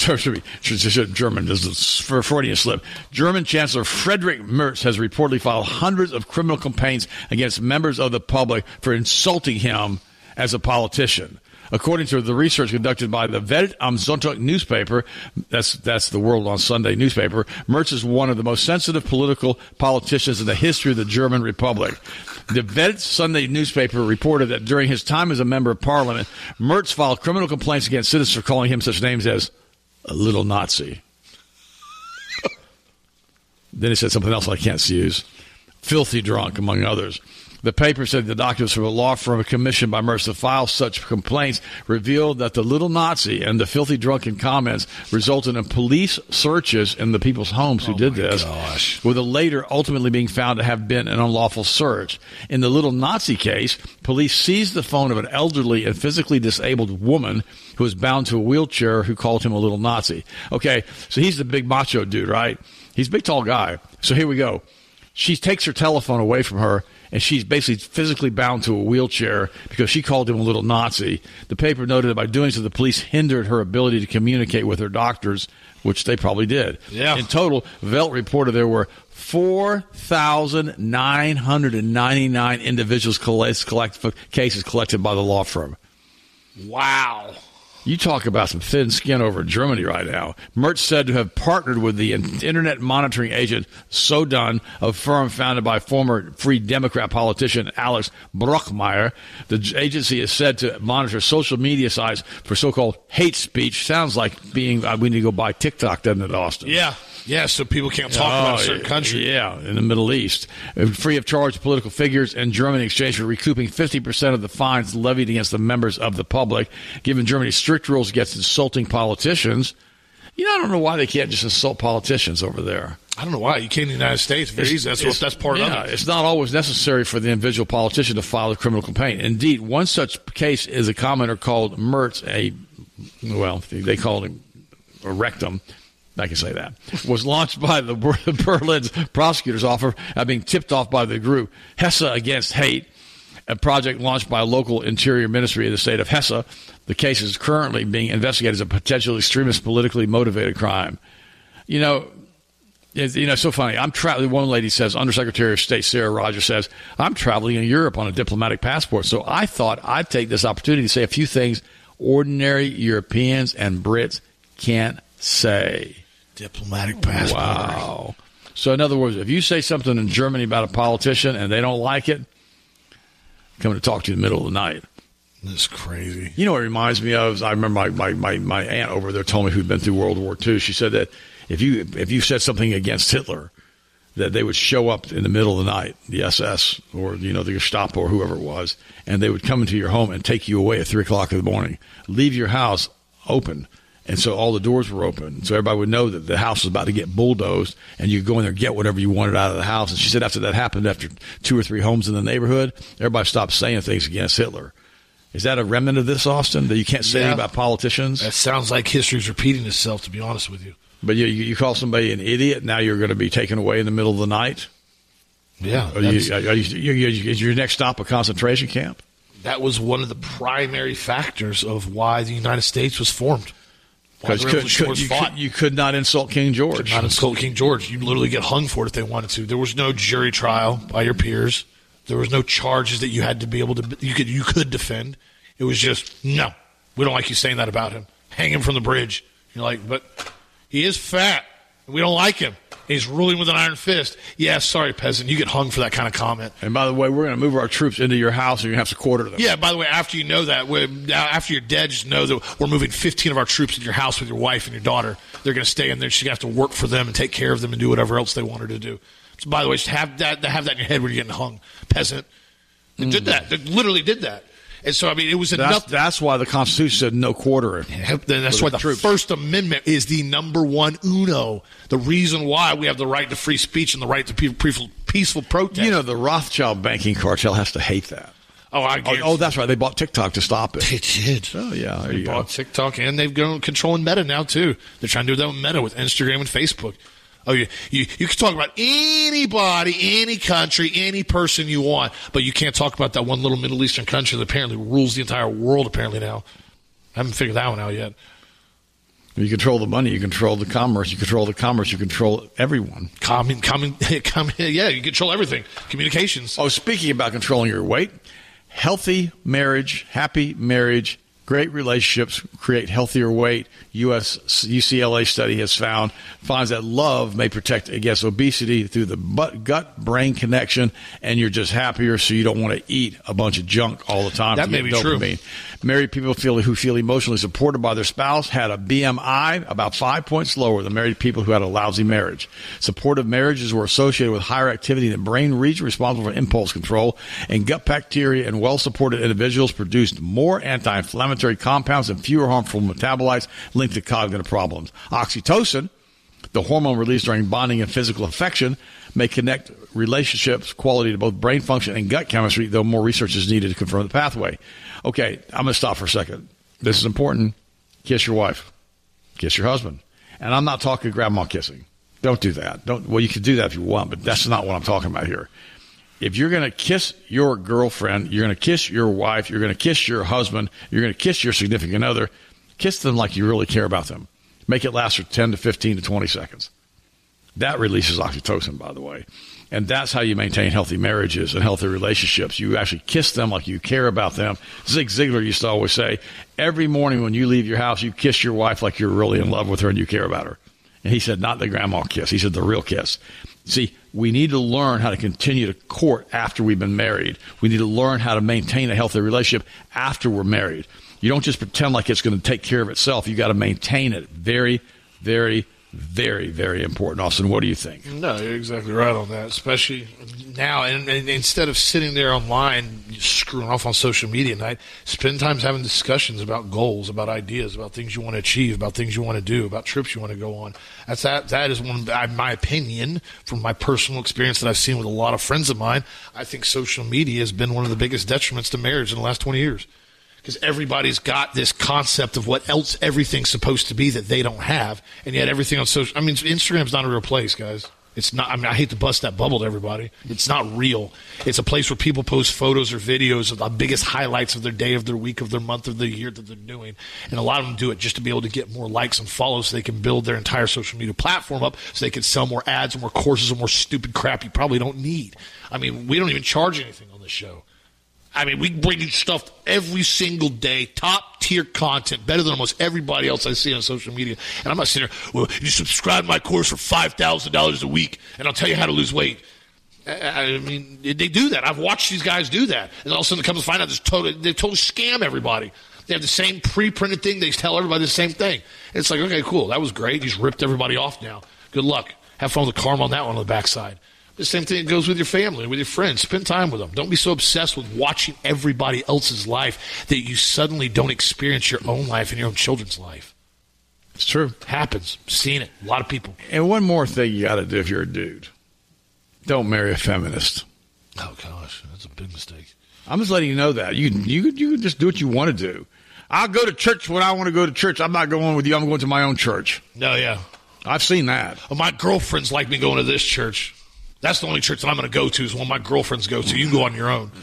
this is for a Freudian slip. German Chancellor Friedrich Merz has reportedly filed hundreds of criminal complaints against members of the public for insulting him as a politician. According to the research conducted by the Welt am Sonntag newspaper, that's the World on Sunday newspaper, Merz is one of the most sensitive politicians in the history of the German Republic. The Welt Sunday newspaper reported that during his time as a member of parliament, Merz filed criminal complaints against citizens for calling him such names as a little Nazi. Then he said something else I can't use. Filthy drunk, among others. The paper said the documents from a law firm commissioned by Merz to file such complaints revealed that the little Nazi and the filthy drunken comments resulted in police searches in the people's homes who did this, with the later ultimately being found to have been an unlawful search. In the little Nazi case, police seized the phone of an elderly and physically disabled woman who was bound to a wheelchair who called him a little Nazi. Okay, so he's the big macho dude, right? He's a big, tall guy. So here we go. She takes her telephone away from her, and she's basically physically bound to a wheelchair because she called him a little Nazi. The paper noted that by doing so, the police hindered her ability to communicate with her doctors, which they probably did. Yeah. In total, Velt reported there were 4,999 individuals cases collected by the law firm. Wow. You talk about some thin skin over in Germany right now. Mertz said to have partnered with the internet monitoring agent Sodun, a firm founded by former Free Democrat politician Alex Brockmeyer. The agency is said to monitor social media sites for so-called hate speech. Sounds like being we need to go buy TikTok, doesn't it, Austin? Yeah. Yeah, so people can't talk about a certain country. Yeah, in the Middle East. Free of charge political figures in Germany in exchange for recouping 50% of the fines levied against the members of the public. Given Germany's strict rules against insulting politicians, I don't know why they can't just insult politicians over there. I don't know why. You can't in the United States. Very easy. That's part of it. It's not always necessary for the individual politician to file a criminal complaint. Indeed, one such case is a commenter called Mertz, they called him a rectum. I can say that, was launched by the Berlin's prosecutor's office after being tipped off by the group Hesse Against Hate, a project launched by a local interior ministry of the state of Hesse. The case is currently being investigated as a potential extremist, politically motivated crime. It's so funny. I'm traveling. One lady says, Undersecretary of State Sarah Rogers says, I'm traveling in Europe on a diplomatic passport. So I thought I'd take this opportunity to say a few things ordinary Europeans and Brits can't say. Diplomatic passport. Wow. So, in other words, if you say something in Germany about a politician and they don't like it, coming to talk to you in the middle of the night. That's crazy. You know what it reminds me of? I remember my aunt over there told me who'd been through World War II. She said that if you said something against Hitler, that they would show up in the middle of the night, the SS or the Gestapo or whoever it was, and they would come into your home and take you away at 3 o'clock in the morning, leave your house open. And so all the doors were open. So everybody would know that the house was about to get bulldozed, and you could go in there and get whatever you wanted out of the house. And she said after that happened, after 2 or 3 homes in the neighborhood, everybody stopped saying things against Hitler. Is that a remnant of this, Austin, that you can't say anything about politicians? That sounds like history's repeating itself, to be honest with you. But you call somebody an idiot, now you're going to be taken away in the middle of the night? Yeah. Is your next stop a concentration camp? That was one of the primary factors of why the United States was formed. Because you could not insult King George. Could not insult King George. You'd literally get hung for it if they wanted to. There was no jury trial by your peers. There was no charges that you had to be able to you could defend. It was just, no, we don't like you saying that about him. Hang him from the bridge. You're like, but he is fat. We don't like him. He's ruling with an iron fist. Yeah, sorry, peasant. You get hung for that kind of comment. And by the way, we're going to move our troops into your house, and you have to quarter them. Yeah, by the way, after you know that, after you're dead, just know that we're moving 15 of our troops into your house with your wife and your daughter. They're going to stay in there. She's going to have to work for them and take care of them and do whatever else they want her to do. So, by the way, just have that in your head when you're getting hung, peasant. They did that. They literally did that. And so, it was enough. That's why the Constitution said no quartering. That's why the First Amendment is the number one uno. The reason why we have the right to free speech and the right to peaceful protest. The Rothschild banking cartel has to hate that. Oh, that's right. They bought TikTok to stop it. They did. Oh, yeah. They bought TikTok, and they've gone controlling Meta now, too. They're trying to do that with Meta, with Instagram and Facebook. Oh, you can talk about anybody, any country, any person you want, but you can't talk about that one little Middle Eastern country that apparently rules the entire world apparently now. I haven't figured that one out yet. You control the money, you control the commerce, you control everyone. Yeah, you control everything. Communications. Oh, speaking about controlling your weight, healthy marriage, happy marriage, great relationships create healthier weight. UCLA study finds that love may protect against obesity through the gut-brain connection, and you're just happier, so you don't want to eat a bunch of junk all the time. That may be true. Married people who feel emotionally supported by their spouse had a BMI about 5 points lower than married people who had a lousy marriage. Supportive marriages were associated with higher activity in the brain region responsible for impulse control, and gut bacteria in well-supported individuals produced more anti-inflammatory compounds and fewer harmful metabolites linked to cognitive problems. Oxytocin, the hormone released during bonding and physical affection, may connect relationships quality to both brain function and gut chemistry, though more research is needed to confirm the pathway. Okay, I'm going to stop for a second. This is important. Kiss your wife. Kiss your husband. And I'm not talking grandma kissing. Don't do that. Well, you can do that if you want, but that's not what I'm talking about here. if you're going to kiss your girlfriend, you're going to kiss your wife, you're going to kiss your husband, you're going to kiss your significant other, kiss them like you really care about them. Make it last for 10 to 15 to 20 seconds. That releases oxytocin, by the way. And that's how you maintain healthy marriages and healthy relationships. You actually kiss them like you care about them. Zig Ziglar used to always say, every morning when you leave your house, you kiss your wife like you're really in love with her and you care about her. And he said, not the grandma kiss. He said, the real kiss. See, we need to learn how to continue to court after we've been married. We need to learn how to maintain a healthy relationship after we're married. You don't just pretend like it's going to take care of itself. You got to maintain it. Very, very, very, very important. Austin, what do you think? No, you're exactly right on that, especially now. And instead of sitting there online screwing off on social media at night, spend time having discussions about goals, about ideas, about things you want to achieve, about things you want to do, about trips you want to go on. That is one of my opinion, from my personal experience that I've seen with a lot of friends of mine. I think social media has been one of the biggest detriments to marriage in the last 20 years. Because everybody's got this concept of what else everything's supposed to be that they don't have, and yet everything on social. I mean, Instagram's not a real place, guys. It's not. I mean, I hate to bust that bubble to everybody. It's not real. It's a place where people post photos or videos of the biggest highlights of their day, of their week, of their month, of the year that they're doing, and a lot of them do it just to be able to get more likes and follows, so they can build their entire social media platform up, so they can sell more ads and more courses and more stupid crap you probably don't need. I mean, we don't even charge anything on this show. I mean, we bring you stuff every single day, top-tier content, better than almost everybody else I see on social media. And I'm not sitting there, well, you subscribe to my course for $5,000 a week, and I'll tell you how to lose weight. I mean, they do that. I've watched these guys do that. And all of a sudden, it comes to find out they totally scam everybody. They have the same pre-printed thing. They tell everybody the same thing. And it's like, okay, cool. That was great. He's ripped everybody off now. Good luck. Have fun with the karma on that one on the backside. The same thing goes with your family, with your friends. Spend time with them. Don't be so obsessed with watching everybody else's life that you suddenly don't experience your own life and your own children's life. It's true. Happens. Seen it. A lot of people. And one more thing you got to do if you're a dude. Don't marry a feminist. Oh, gosh. That's a big mistake. I'm just letting you know that. You can just do what you want to do. I'll go to church when I want to go to church. I'm not going with you. I'm going to my own church. No, yeah. I've seen that. Well, my girlfriends like me going to this church. That's the only church that I'm going to go to is one my girlfriends go to. You can go on your own.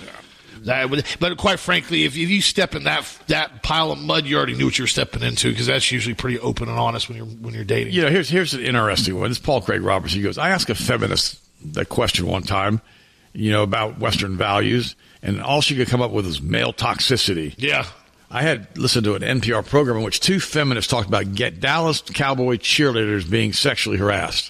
But quite frankly, if you step in that pile of mud, you already knew what you were stepping into, because that's usually pretty open and honest when you're dating. You know, here's an interesting one. This is Paul Craig Roberts. He goes, I asked a feminist that question one time, about Western values, and all she could come up with was male toxicity. Yeah. I had listened to an NPR program in which two feminists talked about Dallas Cowboy cheerleaders being sexually harassed.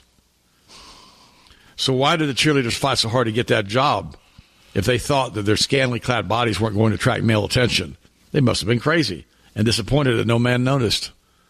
So why did the cheerleaders fight so hard to get that job if they thought that their scantily clad bodies weren't going to attract male attention? They must have been crazy and disappointed that no man noticed.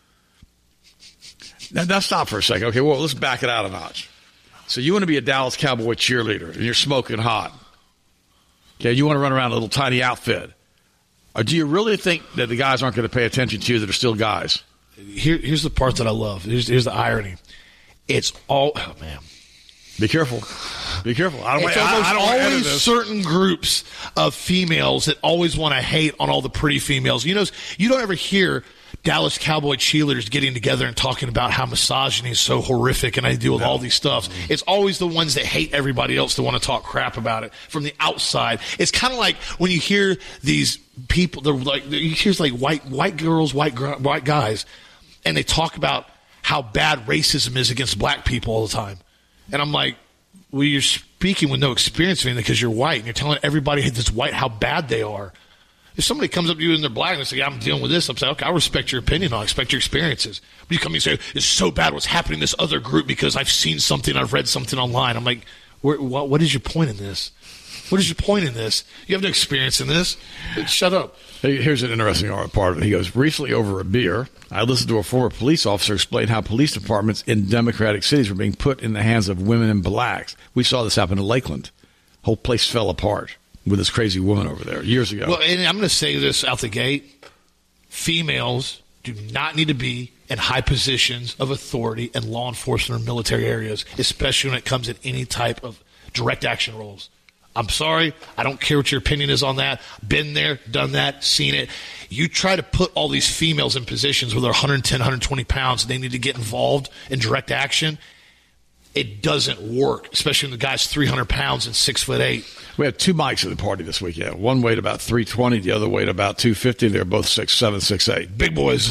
Now stop for a second. Okay, well, let's back it out a notch. So you want to be a Dallas Cowboy cheerleader, and you're smoking hot. Okay, you want to run around in a little tiny outfit. Or do you really think that the guys aren't going to pay attention to you that are still guys? Here's the part that I love. Here's the irony. It's all, oh, man. Be careful. Be careful. It's always certain groups of females that always want to hate on all the pretty females. You don't ever hear Dallas Cowboy cheerleaders getting together and talking about how misogyny is so horrific and I deal with all these stuff. It's always the ones that hate everybody else that want to talk crap about it from the outside. It's kind of like when you hear these people, you hear like white girls, white guys, and they talk about how bad racism is against black people all the time. And I'm like, well, you're speaking with no experience of anything because you're white, and you're telling everybody that's white how bad they are. If somebody comes up to you and they're black and they say, I'm dealing with this, I'm saying, okay, I respect your opinion, I respect your experiences. But you come and say, it's so bad what's happening in this other group because I've seen something, I've read something online. I'm like, what is your point in this? What is your point in this? You have no experience in this. Shut up. Here's an interesting part of it. He goes, recently over a beer, I listened to a former police officer explain how police departments in democratic cities were being put in the hands of women and blacks. We saw this happen in Lakeland. Whole place fell apart with this crazy woman over there years ago. Well, and I'm going to say this out the gate. Females do not need to be in high positions of authority in law enforcement or military areas, especially when it comes in any type of direct action roles. I'm sorry. I don't care what your opinion is on that. Been there, done that, seen it. You try to put all these females in positions where they're 110, 120 pounds and they need to get involved in direct action. it doesn't work, especially when the guy's 300 pounds and 6'8". We had two mics at the party this weekend. One weighed about 320, the other weighed about 250. They're both 6'7", 6'8". Big boys.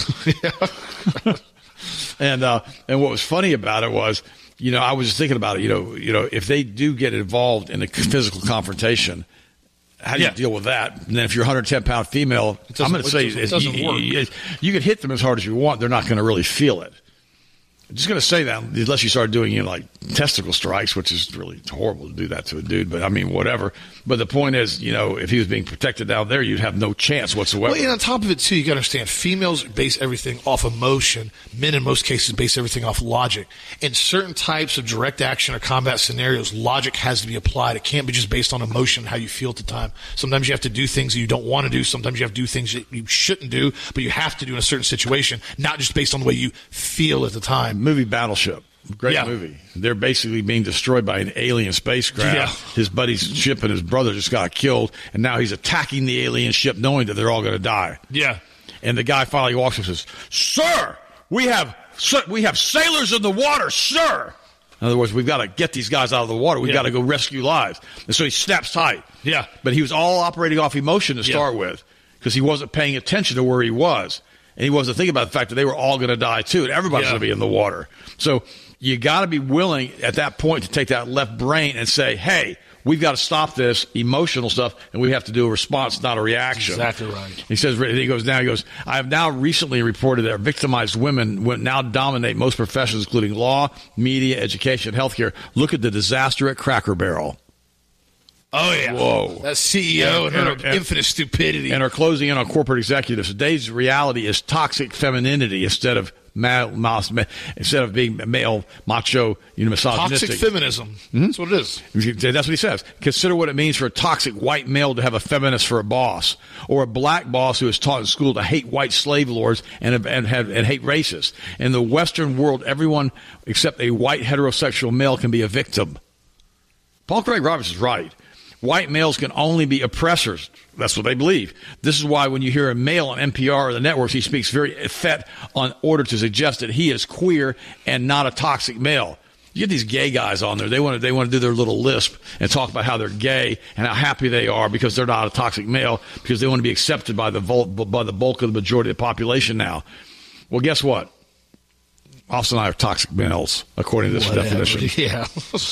And what was funny about it was, I was just thinking about it. If they do get involved in a physical confrontation, how do you deal with that? And then if you're a 110-pound female, I'm going to say it doesn't work. You can hit them as hard as you want. They're not going to really feel it. I'm just going to say that unless you start doing, like testicle strikes, which is really horrible to do that to a dude. But I mean, whatever. But the point is, if he was being protected down there, you'd have no chance whatsoever. Well, and on top of it, too, you got to understand, females base everything off emotion. Men, in most cases, base everything off logic. In certain types of direct action or combat scenarios, logic has to be applied. It can't be just based on emotion, how you feel at the time. Sometimes you have to do things that you don't want to do. Sometimes you have to do things that you shouldn't do, but you have to do in a certain situation, not just based on the way you feel at the time. Movie Battleship. Great movie. They're basically being destroyed by an alien spacecraft. Yeah. His buddy's ship and his brother just got killed, and now he's attacking the alien ship knowing that they're all going to die. Yeah. And the guy finally walks up and says, "Sir, we have sailors in the water, sir." In other words, we've got to get these guys out of the water. We've got to go rescue lives. And so he snaps tight. Yeah. But he was all operating off emotion to start with because he wasn't paying attention to where he was. And he wasn't thinking about the fact that they were all going to die, too, and everybody's going to be in the water. So you got to be willing at that point to take that left brain and say, hey, we've got to stop this emotional stuff, and we have to do a response, not a reaction. Exactly right. He goes, I have now recently reported that victimized women now dominate most professions, including law, media, education, healthcare. Look at the disaster at Cracker Barrel. Oh, yeah. Whoa. That CEO and her infinite stupidity. And are closing in on corporate executives. Today's reality is toxic femininity instead of being male, macho, misogynistic. Toxic feminism. Mm-hmm. That's what it is. That's what he says. Consider what it means for a toxic white male to have a feminist for a boss, or a black boss who is taught in school to hate white slave lords and hate racists. In the Western world, everyone except a white heterosexual male can be a victim. Paul Craig Roberts is right. White males can only be oppressors. That's what they believe. This is why when you hear a male on NPR or the networks, he speaks very effete on order to suggest that he is queer and not a toxic male. You get these gay guys on there. They want to do their little lisp and talk about how they're gay and how happy they are because they're not a toxic male, because they want to be accepted by the bulk of the majority of the population now. Well, guess what? Austin and I are toxic males, according to this definition. Yeah.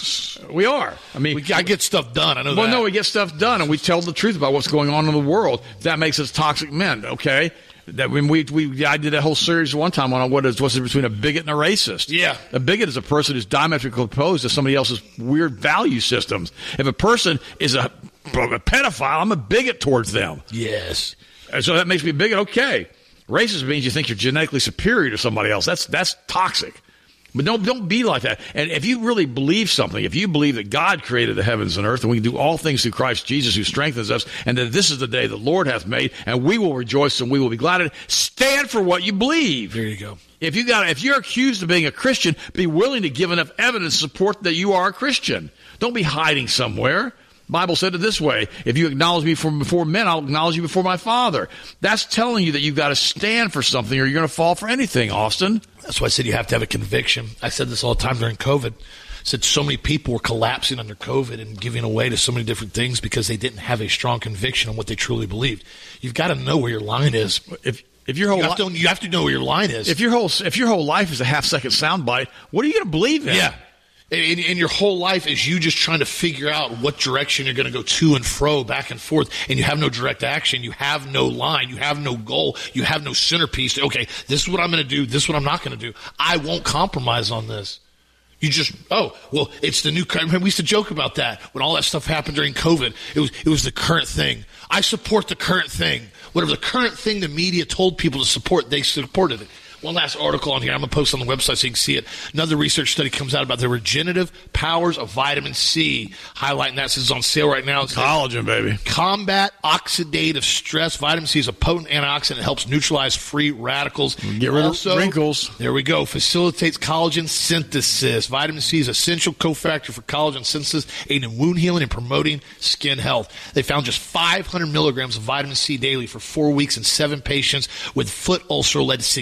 We are. I mean, I get stuff done. I know that. Well, no, we get stuff done, and we tell the truth about what's going on in the world. That makes us toxic men, okay? That when I did a whole series one time on what's the difference between a bigot and a racist. Yeah. A bigot is a person who's diametrically opposed to somebody else's weird value systems. If a person is a pedophile, I'm a bigot towards them. Yes. And so that makes me a bigot, okay. Racist means you think you're genetically superior to somebody else. That's toxic. But don't be like that. And if you really believe something, if you believe that God created the heavens and earth, and we can do all things through Christ Jesus who strengthens us, and that this is the day the Lord hath made, and we will rejoice and we will be glad in it, stand for what you believe. There you go. If you're accused of being a Christian, be willing to give enough evidence to support that you are a Christian. Don't be hiding somewhere. Bible said it this way: if you acknowledge me before men, I'll acknowledge you before my Father. That's telling you that you've got to stand for something or you're going to fall for anything, Austin. That's why I said you have to have a conviction. I said this all the time during COVID. I said so many people were collapsing under COVID and giving away to so many different things because they didn't have a strong conviction on what they truly believed. You've got to know where your line is. If your whole you have to know where your line is. If your whole life is a half-second soundbite, what are you going to believe in? Yeah. And your whole life is you just trying to figure out what direction you're going to go to and fro, back and forth, and you have no direct action. You have no line. You have no goal. You have no centerpiece. Okay, this is what I'm going to do. This is what I'm not going to do. I won't compromise on this. You just, it's the new, we used to joke about that when all that stuff happened during COVID. It was the current thing. I support the current thing. Whatever the current thing the media told people to support, they supported it. One last article on here. I'm going to post on the website so you can see it. Another research study comes out about the regenerative powers of vitamin C. Highlighting that, since it's on sale right now. It's collagen, baby. Combat oxidative stress. Vitamin C is a potent antioxidant that helps neutralize free radicals. Get rid of wrinkles. There we go. Facilitates collagen synthesis. Vitamin C is an essential cofactor for collagen synthesis, aiding in wound healing and promoting skin health. They found just 500 milligrams of vitamin C daily for 4 weeks in 7 patients with foot ulcer led to significant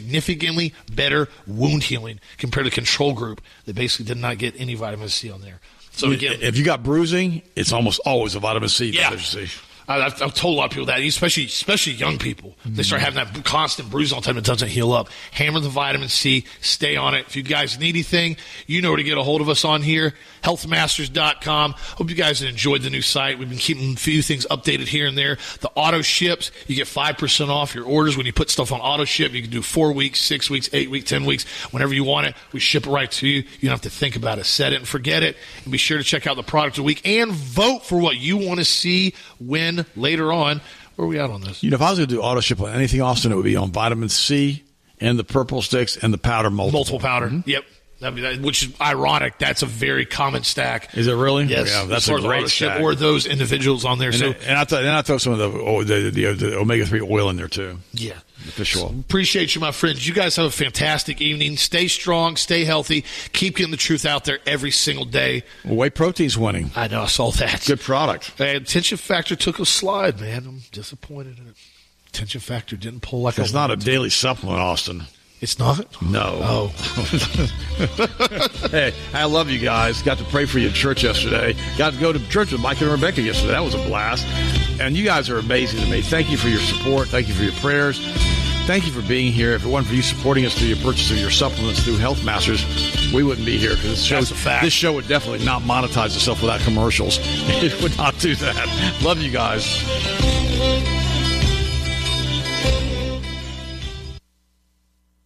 significantly better wound healing compared to the control group that basically did not get any vitamin C on there. So again, if you got bruising, it's almost always a vitamin C deficiency. I've told a lot of people that, especially young people. They start having that constant bruise all the time. It doesn't heal up. Hammer the vitamin C. Stay on it. If you guys need anything, you know where to get a hold of us on here, healthmasters.com. Hope you guys have enjoyed the new site. We've been keeping a few things updated here and there. The auto ships, you get 5% off your orders when you put stuff on auto ship. You can do 4 weeks, 6 weeks, 8 weeks, 10 weeks, whenever you want it. We ship it right to you. You don't have to think about it. Set it and forget it. And be sure to check out the product of the week and vote for what you want to see win later on. Where are we at on this? If I was going to do auto ship on anything, Austin, it would be on vitamin C and the purple sticks and the powder multiple powder. Mm-hmm. Yep. Which is ironic. That's a very common stack. Is it really? Yes. Yeah, that's a great stack. Or those individuals on there. And I throw some of the omega-3 oil in there too. Yeah. The fish oil. Appreciate you, my friends. You guys have a fantastic evening. Stay strong. Stay healthy. Keep getting the truth out there every single day. Whey protein's winning. I know. I saw that. Good product. And Tension Factor took a slide, man. I'm disappointed in it. Tension Factor didn't pull like It's not a daily supplement, Austin. It's not? No. Oh. Hey, I love you guys. Got to pray for you at church yesterday. Got to go to church with Mike and Rebecca yesterday. That was a blast. And you guys are amazing to me. Thank you for your support. Thank you for your prayers. Thank you for being here. If it wasn't for you supporting us through your purchase of your supplements through Health Masters, we wouldn't be here. Because this show would definitely not monetize itself without commercials. It would not do that. Love you guys.